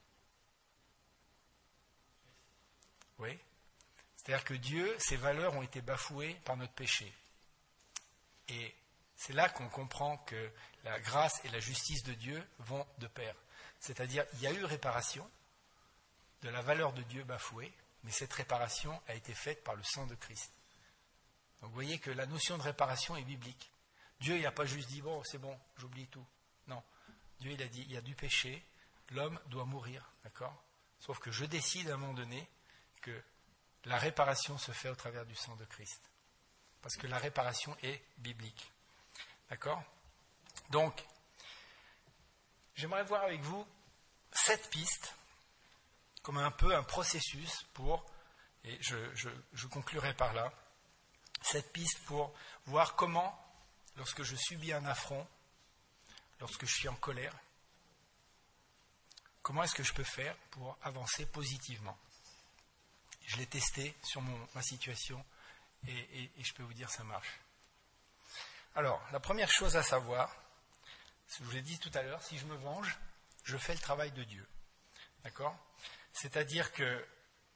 Oui. C'est-à-dire que Dieu, ses valeurs ont été bafouées par notre péché. Et c'est là qu'on comprend que la grâce et la justice de Dieu vont de pair. C'est-à-dire, il y a eu réparation de la valeur de Dieu bafouée, mais cette réparation a été faite par le sang de Christ. Donc vous voyez que la notion de réparation est biblique. Dieu, il n'a pas juste dit, bon, c'est bon, j'oublie tout. Non. Dieu, il a dit, il y a du péché, l'homme doit mourir, d'accord? Sauf que je décide à un moment donné que la réparation se fait au travers du sang de Christ. Parce que la réparation est biblique. D'accord? Donc, j'aimerais voir avec vous 7 pistes, comme un peu un processus pour, et je conclurai par là, 7 pistes pour voir comment, lorsque je subis un affront, lorsque je suis en colère, comment est-ce que je peux faire pour avancer positivement? Je l'ai testé sur ma situation et je peux vous dire que ça marche. Alors, la première chose à savoir, je vous l'ai dit tout à l'heure, si je me venge, je fais le travail de Dieu. D'accord? C'est-à-dire que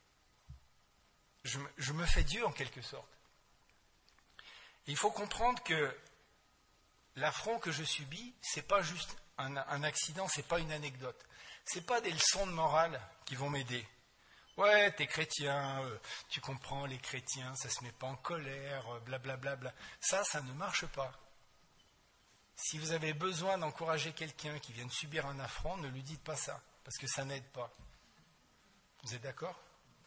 je me fais Dieu en quelque sorte. Et il faut comprendre que l'affront que je subis, ce n'est pas juste un accident, ce n'est pas une anecdote. Ce n'est pas des leçons de morale qui vont m'aider. Ouais, t'es chrétien, tu comprends, les chrétiens, ça ne se met pas en colère, blablabla. Bla, bla. Ça ne marche pas. Si vous avez besoin d'encourager quelqu'un qui vient de subir un affront, ne lui dites pas ça, parce que ça n'aide pas. Vous êtes d'accord?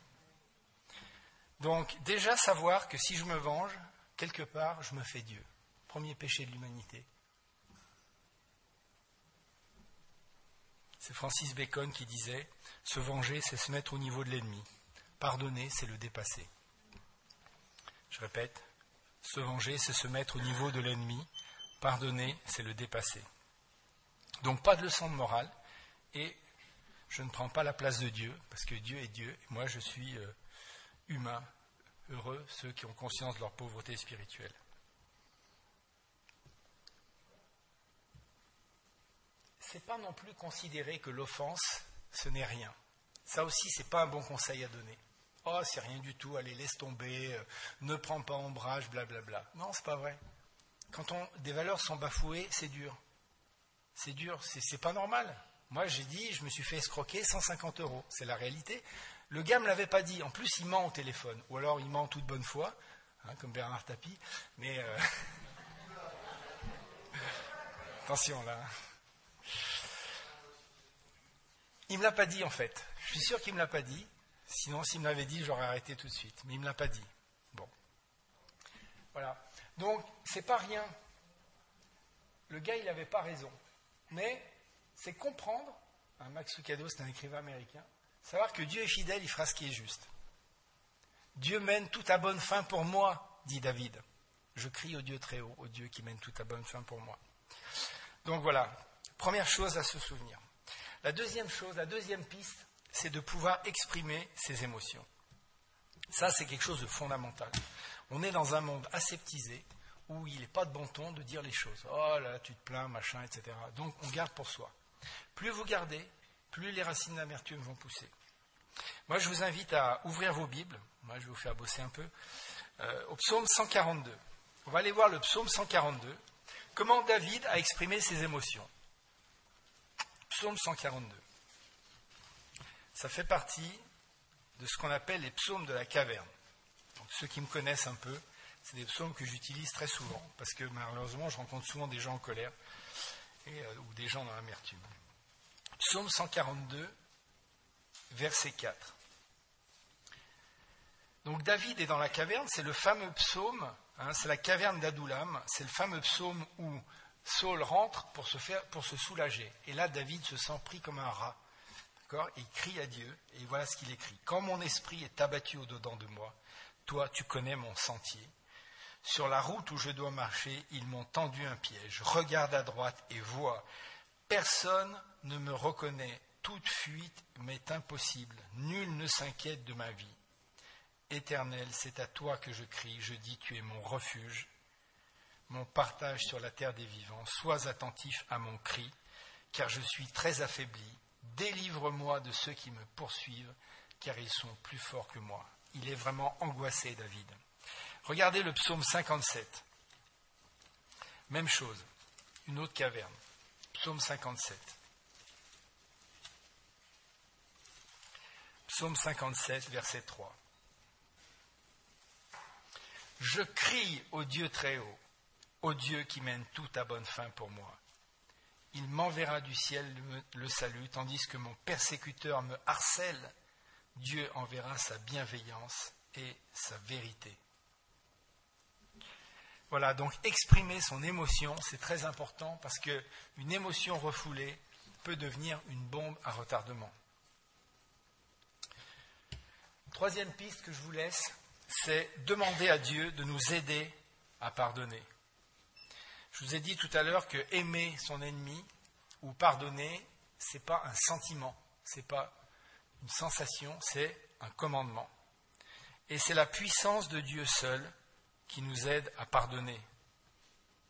Donc, déjà savoir que si je me venge, quelque part, je me fais Dieu. Premier péché de l'humanité. C'est Francis Bacon qui disait « Se venger, c'est se mettre au niveau de l'ennemi. Pardonner, c'est le dépasser. » Je répète, se venger, c'est se mettre au niveau de l'ennemi. Pardonner, c'est le dépasser. Donc pas de leçon de morale, et je ne prends pas la place de Dieu, parce que Dieu est Dieu, et moi je suis humain, heureux ceux qui ont conscience de leur pauvreté spirituelle. C'est pas non plus considérer que l'offense, ce n'est rien. Ça aussi, c'est pas un bon conseil à donner. Oh, c'est rien du tout, allez, laisse tomber, ne prends pas ombrage, blablabla. Non, c'est pas vrai. Quand des valeurs sont bafouées, c'est dur. C'est dur, c'est pas normal. Moi, j'ai dit, je me suis fait escroquer 150 €. C'est la réalité. Le gars ne me l'avait pas dit. En plus, il ment au téléphone. Ou alors, il ment en toute bonne foi, comme Bernard Tapie. Mais attention, là. Il ne me l'a pas dit, en fait. Je suis sûr qu'il ne me l'a pas dit. Sinon, s'il me l'avait dit, j'aurais arrêté tout de suite. Mais il ne me l'a pas dit. Bon. Voilà. Donc, c'est pas rien. Le gars, il n'avait pas raison. Mais c'est comprendre, Max Lucado, c'est un écrivain américain, savoir que Dieu est fidèle, il fera ce qui est juste. Dieu mène tout à bonne fin pour moi, dit David. Je crie au Dieu très haut, au Dieu qui mène tout à bonne fin pour moi. Donc voilà, première chose à se souvenir. La deuxième chose, la deuxième piste, c'est de pouvoir exprimer ses émotions. Ça, c'est quelque chose de fondamental. On est dans un monde aseptisé où il n'est pas de bon ton de dire les choses. Oh là, tu te plains, machin, etc. Donc, on garde pour soi. Plus vous gardez, plus les racines d'amertume vont pousser. Moi, je vous invite à ouvrir vos Bibles. Moi, je vais vous faire bosser un peu. Au psaume 142. On va aller voir le psaume 142. Comment David a exprimé ses émotions? Psaume 142. Ça fait partie de ce qu'on appelle les psaumes de la caverne. Donc, ceux qui me connaissent un peu, c'est des psaumes que j'utilise très souvent, parce que malheureusement, je rencontre souvent des gens en colère ou des gens dans l'amertume. Psaume 142, verset 4. Donc David est dans la caverne, c'est le fameux psaume, c'est la caverne d'Adoulam, c'est le fameux psaume où Saul rentre pour se soulager. Et là, David se sent pris comme un rat. D'accord ? Il crie à Dieu, et voilà ce qu'il écrit. « Quand mon esprit est abattu au-dedans de moi, toi, tu connais mon sentier. Sur la route où je dois marcher, ils m'ont tendu un piège. Regarde à droite et vois. Personne ne me reconnaît. Toute fuite m'est impossible. Nul ne s'inquiète de ma vie. Éternel, c'est à toi que je crie. Je dis, tu es mon refuge, mon partage sur la terre des vivants. Sois attentif à mon cri, car je suis très affaibli. Délivre-moi de ceux qui me poursuivent, car ils sont plus forts que moi. » Il est vraiment angoissé, David. Regardez le psaume 57. Même chose, une autre caverne. Psaume 57. Psaume 57, verset 3. Je crie au Dieu très haut, au Dieu qui mène tout à bonne fin pour moi. Il m'enverra du ciel le salut, tandis que mon persécuteur me harcèle. Dieu enverra sa bienveillance et sa vérité. Voilà, donc exprimer son émotion, c'est très important parce qu'une émotion refoulée peut devenir une bombe à retardement. Troisième piste que je vous laisse, c'est demander à Dieu de nous aider à pardonner. Je vous ai dit tout à l'heure que aimer son ennemi ou pardonner, ce n'est pas un sentiment, ce n'est pas une sensation, c'est un commandement. Et c'est la puissance de Dieu seul qui nous aide à pardonner. D'accord ?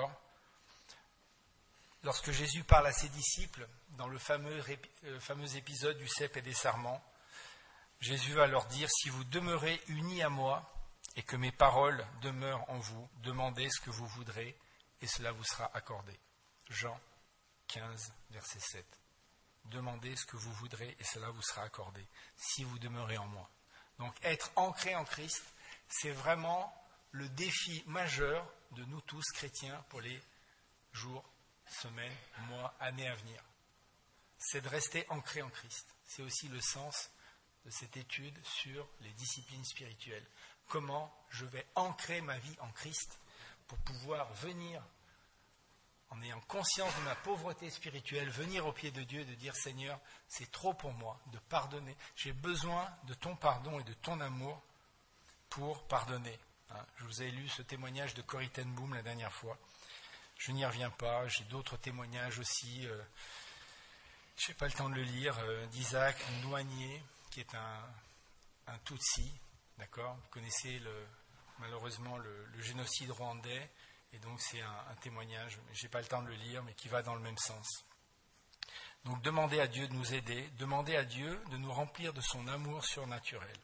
Lorsque Jésus parle à ses disciples, dans le fameux épisode du cep et des sarments, Jésus va leur dire, si vous demeurez unis à moi et que mes paroles demeurent en vous, demandez ce que vous voudrez et cela vous sera accordé. Jean 15, verset 7. Demandez ce que vous voudrez et cela vous sera accordé, si vous demeurez en moi. Donc être ancré en Christ, c'est vraiment le défi majeur de nous tous chrétiens pour les jours, semaines, mois, années à venir. C'est de rester ancré en Christ. C'est aussi le sens de cette étude sur les disciplines spirituelles. Comment je vais ancrer ma vie en Christ pour pouvoir venir, en ayant conscience de ma pauvreté spirituelle, venir au pied de Dieu et de dire, Seigneur, c'est trop pour moi de pardonner. J'ai besoin de ton pardon et de ton amour pour pardonner. Je vous ai lu ce témoignage de Corrie ten Boom la dernière fois. Je n'y reviens pas. J'ai d'autres témoignages aussi. Je n'ai pas le temps de le lire. D'Isaac Ndoigné, qui est un Tutsi. D'accord ? Vous connaissez malheureusement le génocide rwandais. Et donc c'est un témoignage, je n'ai pas le temps de le lire, mais qui va dans le même sens. Donc demandez à Dieu de nous aider, demandez à Dieu de nous remplir de son amour surnaturel.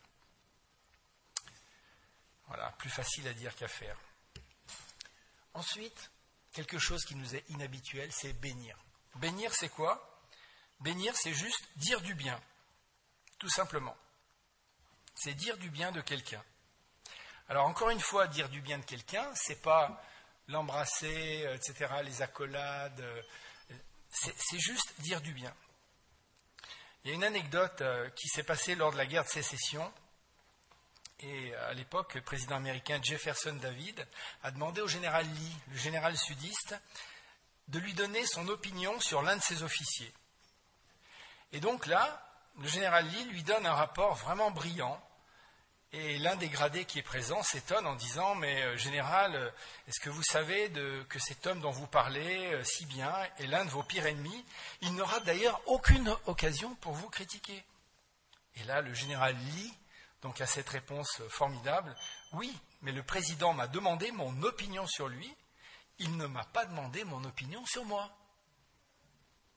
Voilà, plus facile à dire qu'à faire. Ensuite, quelque chose qui nous est inhabituel, c'est bénir. Bénir, c'est quoi ? Bénir, c'est juste dire du bien, tout simplement. C'est dire du bien de quelqu'un. Alors encore une fois, dire du bien de quelqu'un, c'est pas l'embrasser, etc., les accolades, c'est juste dire du bien. Il y a une anecdote qui s'est passée lors de la guerre de sécession, et à l'époque, le président américain Jefferson Davis a demandé au général Lee, le général sudiste, de lui donner son opinion sur l'un de ses officiers. Et donc là, le général Lee lui donne un rapport vraiment brillant. Et l'un des gradés qui est présent s'étonne en disant « Mais général, est-ce que vous savez que cet homme dont vous parlez si bien est l'un de vos pires ennemis? Il n'aura d'ailleurs aucune occasion pour vous critiquer. » Et là, le général Lee donc a cette réponse formidable « Oui, mais le président m'a demandé mon opinion sur lui, il ne m'a pas demandé mon opinion sur moi. » Comprenez ?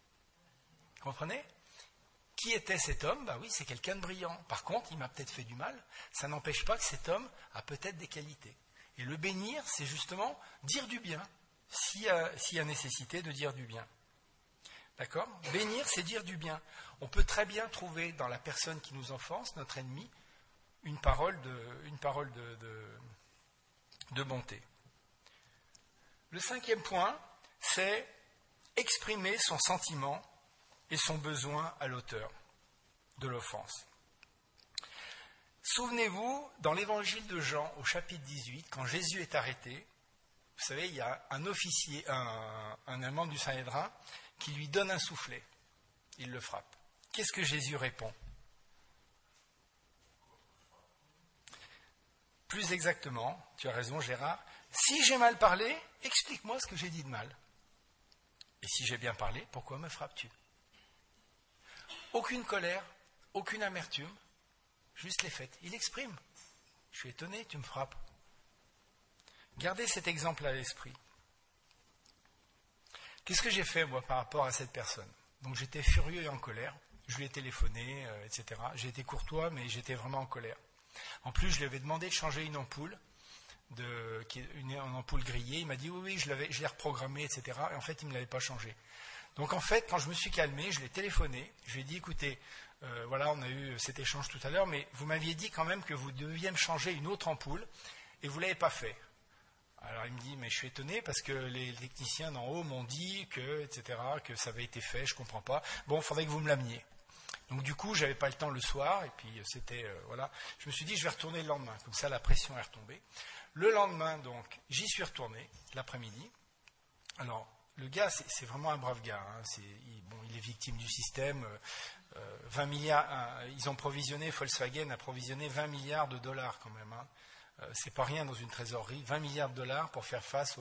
Qui était cet homme ? Ben oui, c'est quelqu'un de brillant. Par contre, il m'a peut-être fait du mal. Ça n'empêche pas que cet homme a peut-être des qualités. Et le bénir, c'est justement dire du bien s'il y a nécessité de dire du bien. D'accord ? Bénir, c'est dire du bien. On peut très bien trouver dans la personne qui nous offense, notre ennemi, une parole de bonté. Le 5e point, c'est exprimer son sentiment et son besoin à l'auteur de l'offense. Souvenez-vous, dans l'évangile de Jean, au chapitre 18, quand Jésus est arrêté, vous savez, il y a un officier, un membre du Sanhédrin, qui lui donne un soufflet. Il le frappe. Qu'est-ce que Jésus répond ? Plus exactement, tu as raison Gérard, si j'ai mal parlé, explique-moi ce que j'ai dit de mal. Et si j'ai bien parlé, pourquoi me frappes-tu ? Aucune colère, aucune amertume, juste les faits. Il exprime. Je suis étonné, tu me frappes. Gardez cet exemple à l'esprit. Qu'est-ce que j'ai fait, moi, par rapport à cette personne ? Donc j'étais furieux et en colère. Je lui ai téléphoné, etc. J'ai été courtois, mais j'étais vraiment en colère. En plus, je lui avais demandé de changer une ampoule, une ampoule grillée. Il m'a dit oui, je l'ai reprogrammée, etc. Et en fait, il ne me l'avait pas changée. Donc en fait, quand je me suis calmé, je l'ai téléphoné. Je lui ai dit, écoutez, voilà, on a eu cet échange tout à l'heure, mais vous m'aviez dit quand même que vous deviez me changer une autre ampoule, et vous ne l'avez pas fait. Alors il me dit, mais je suis étonné parce que les techniciens d'en haut m'ont dit que, etc., que ça avait été fait, je ne comprends pas. Bon, il faudrait que vous me l'ameniez. Donc du coup, je n'avais pas le temps le soir, et puis c'était, voilà. Je me suis dit, je vais retourner le lendemain, comme ça la pression est retombée. Le lendemain, donc, j'y suis retourné, l'après-midi. Alors, le gars, c'est vraiment un brave gars. Hein. Il est victime du système. 20 milliards, ils ont provisionné, Volkswagen a provisionné 20 milliards de dollars quand même. Hein. C'est pas rien dans une trésorerie. 20 milliards de dollars pour faire face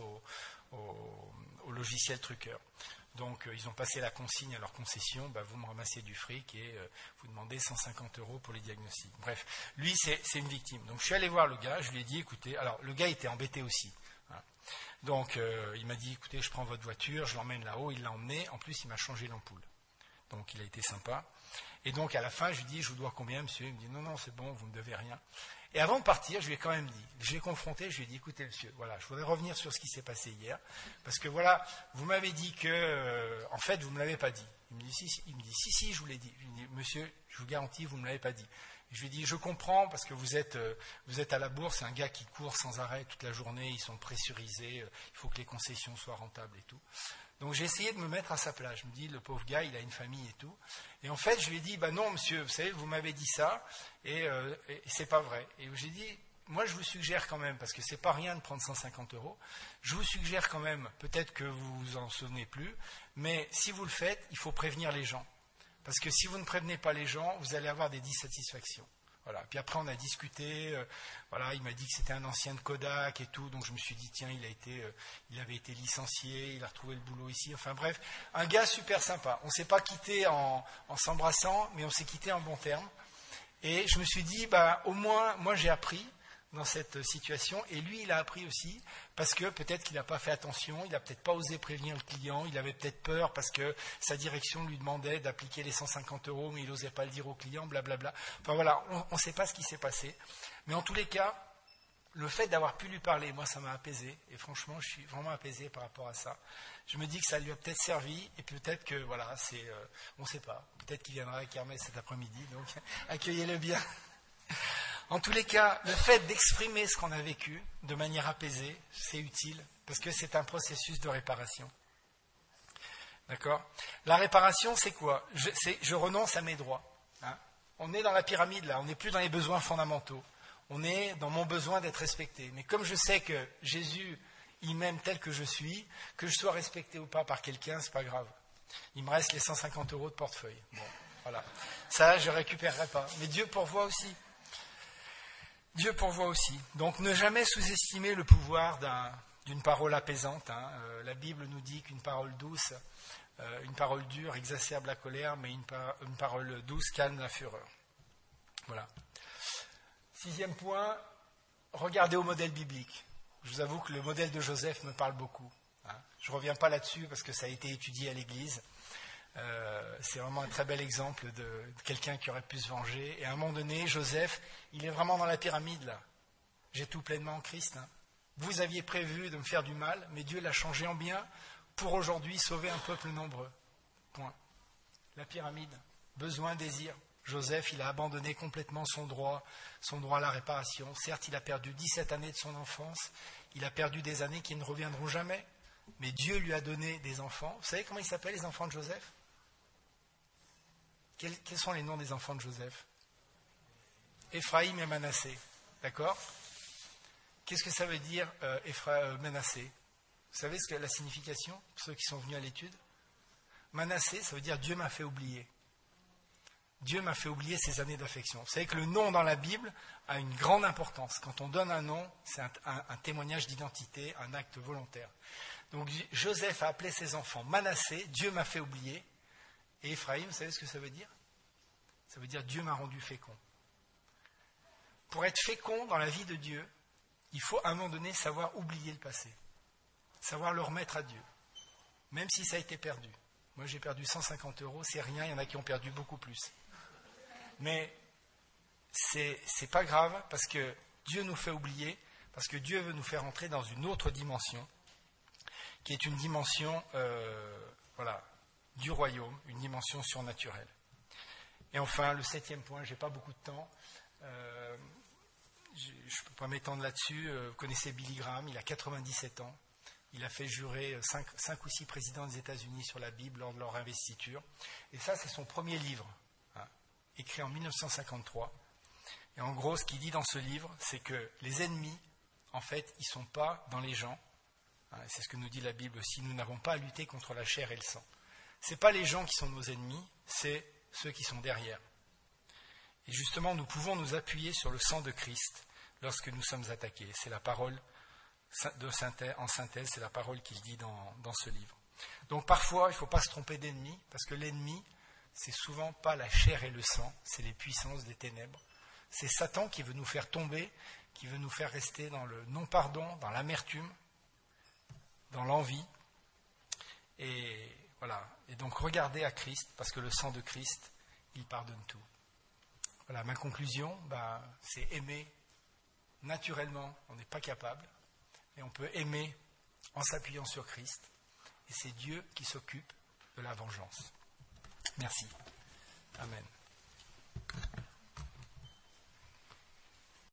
au logiciel truqueur. Donc, ils ont passé la consigne à leur concession. Vous me ramassez du fric et vous demandez 150 € pour les diagnostics. Bref, lui, c'est une victime. Donc, je suis allé voir le gars. Je lui ai dit, écoutez, alors le gars était embêté aussi. Hein. Donc, il m'a dit, écoutez, je prends votre voiture, je l'emmène là-haut. Il l'a emmené. En plus, il m'a changé l'ampoule. Donc, il a été sympa. Et donc, à la fin, je lui dis, je vous dois combien, monsieur ? Il me dit, non, c'est bon, vous ne me devez rien. Et avant de partir, je lui ai quand même dit, je l'ai confronté, je lui ai dit, écoutez, monsieur, voilà, je voudrais revenir sur ce qui s'est passé hier, parce que voilà, vous m'avez dit que, en fait, vous ne me l'avez pas dit. Il me dit, si, je vous l'ai dit. Je lui ai dit, monsieur, je vous garantis, vous ne me l'avez pas dit. Et je lui ai dit, je comprends, parce que vous êtes à la bourse, c'est un gars qui court sans arrêt toute la journée, ils sont pressurisés, il faut que les concessions soient rentables et tout. Donc j'ai essayé de me mettre à sa place. Je me dis, le pauvre gars, il a une famille et tout. Et en fait, je lui ai dit, non, monsieur, vous savez, vous m'avez dit ça, et c'est pas vrai. Et j'ai dit, moi, je vous suggère quand même, parce que c'est pas rien de prendre 150 €, je vous suggère quand même, peut-être que vous vous en souvenez plus, mais si vous le faites, il faut prévenir les gens. Parce que si vous ne prévenez pas les gens, vous allez avoir des dissatisfactions. Voilà. Puis après, on a discuté. Voilà, il m'a dit que c'était un ancien de Kodak et tout. Donc je me suis dit, tiens, il avait été licencié, il a retrouvé le boulot ici. Enfin bref, un gars super sympa. On ne s'est pas quitté en s'embrassant, mais on s'est quitté en bons termes. Et je me suis dit, au moins, moi j'ai appris dans cette situation, et lui il a appris aussi, parce que peut-être qu'il n'a pas fait attention, il n'a peut-être pas osé prévenir le client, il avait peut-être peur parce que sa direction lui demandait d'appliquer les 150 €, mais il n'osait pas le dire au client, blablabla. Enfin voilà, on ne sait pas ce qui s'est passé, mais en tous les cas, le fait d'avoir pu lui parler, moi ça m'a apaisé, et franchement je suis vraiment apaisé par rapport à ça. Je me dis que ça lui a peut-être servi, et peut-être que voilà, on ne sait pas, peut-être qu'il viendra à Kermesse cet après-midi, donc accueillez-le bien. En tous les cas, le fait d'exprimer ce qu'on a vécu de manière apaisée, c'est utile, parce que c'est un processus de réparation. D'accord ? La réparation, c'est quoi ? Je renonce à mes droits. Hein ? On est dans la pyramide, là, on n'est plus dans les besoins fondamentaux. On est dans mon besoin d'être respecté. Mais comme je sais que Jésus, il m'aime tel que je suis, que je sois respecté ou pas par quelqu'un, c'est pas grave. Il me reste les 150 € de portefeuille. Bon, voilà. Ça, je ne récupérerai pas. Mais Dieu pourvoit aussi. Dieu pourvoit aussi. Donc ne jamais sous-estimer le pouvoir d'une parole apaisante. Hein. La Bible nous dit qu'une parole douce, une parole dure exacerbe la colère, mais une parole douce calme la fureur. Voilà. 6e point, regardez au modèle biblique. Je vous avoue que le modèle de Joseph me parle beaucoup. Hein. Je ne reviens pas là-dessus parce que ça a été étudié à l'Église. C'est vraiment un très bel exemple de quelqu'un qui aurait pu se venger. Et à un moment donné, Joseph, il est vraiment dans la pyramide là. J'ai tout pleinement en Christ. Hein. Vous aviez prévu de me faire du mal, mais Dieu l'a changé en bien pour aujourd'hui sauver un peuple nombreux. Point. La pyramide, besoin, désir. Joseph, il a abandonné complètement son droit à la réparation. Certes, il a perdu 17 années de son enfance, il a perdu des années qui ne reviendront jamais, mais Dieu lui a donné des enfants. Vous savez comment ils s'appellent, les enfants de Joseph? Quels sont les noms des enfants de Joseph? Éphraïm et Manassé. D'accord? Qu'est-ce que ça veut dire Manassé? Vous savez la signification, pour ceux qui sont venus à l'étude? Manassé, ça veut dire Dieu m'a fait oublier. Dieu m'a fait oublier ces années d'affection. Vous savez que le nom dans la Bible a une grande importance. Quand on donne un nom, c'est un témoignage d'identité, un acte volontaire. Donc Joseph a appelé ses enfants Manassé, Dieu m'a fait oublier. Et Éphraïm, vous savez ce que ça veut dire? Ça veut dire Dieu m'a rendu fécond. Pour être fécond dans la vie de Dieu, il faut à un moment donné savoir oublier le passé. Savoir le remettre à Dieu. Même si ça a été perdu. Moi j'ai perdu 150 €, c'est rien, il y en a qui ont perdu beaucoup plus. Mais c'est pas grave parce que Dieu nous fait oublier, parce que Dieu veut nous faire entrer dans une autre dimension, qui est une dimension du royaume, une dimension surnaturelle. Et enfin, le 7e point, je n'ai pas beaucoup de temps, je ne peux pas m'étendre là-dessus. Vous connaissez Billy Graham, il a 97 ans. Il a fait jurer 5 ou 6 présidents des États-Unis sur la Bible lors de leur investiture. Et ça, c'est son premier livre, écrit en 1953. Et en gros, ce qu'il dit dans ce livre, c'est que les ennemis, en fait, ils ne sont pas dans les gens. C'est ce que nous dit la Bible aussi. Nous n'avons pas à lutter contre la chair et le sang. Ce n'est pas les gens qui sont nos ennemis, c'est ceux qui sont derrière. Et justement, nous pouvons nous appuyer sur le sang de Christ lorsque nous sommes attaqués. C'est la parole en synthèse, c'est la parole qu'il dit dans ce livre. Donc parfois, il ne faut pas se tromper d'ennemi, parce que l'ennemi, c'est souvent pas la chair et le sang, c'est les puissances des ténèbres. C'est Satan qui veut nous faire tomber, qui veut nous faire rester dans le non-pardon, dans l'amertume, dans l'envie. Et voilà. Et donc regardez à Christ, parce que le sang de Christ, il pardonne tout. Voilà, ma conclusion, c'est aimer naturellement, on n'est pas capable, et on peut aimer en s'appuyant sur Christ, et c'est Dieu qui s'occupe de la vengeance. Merci. Amen.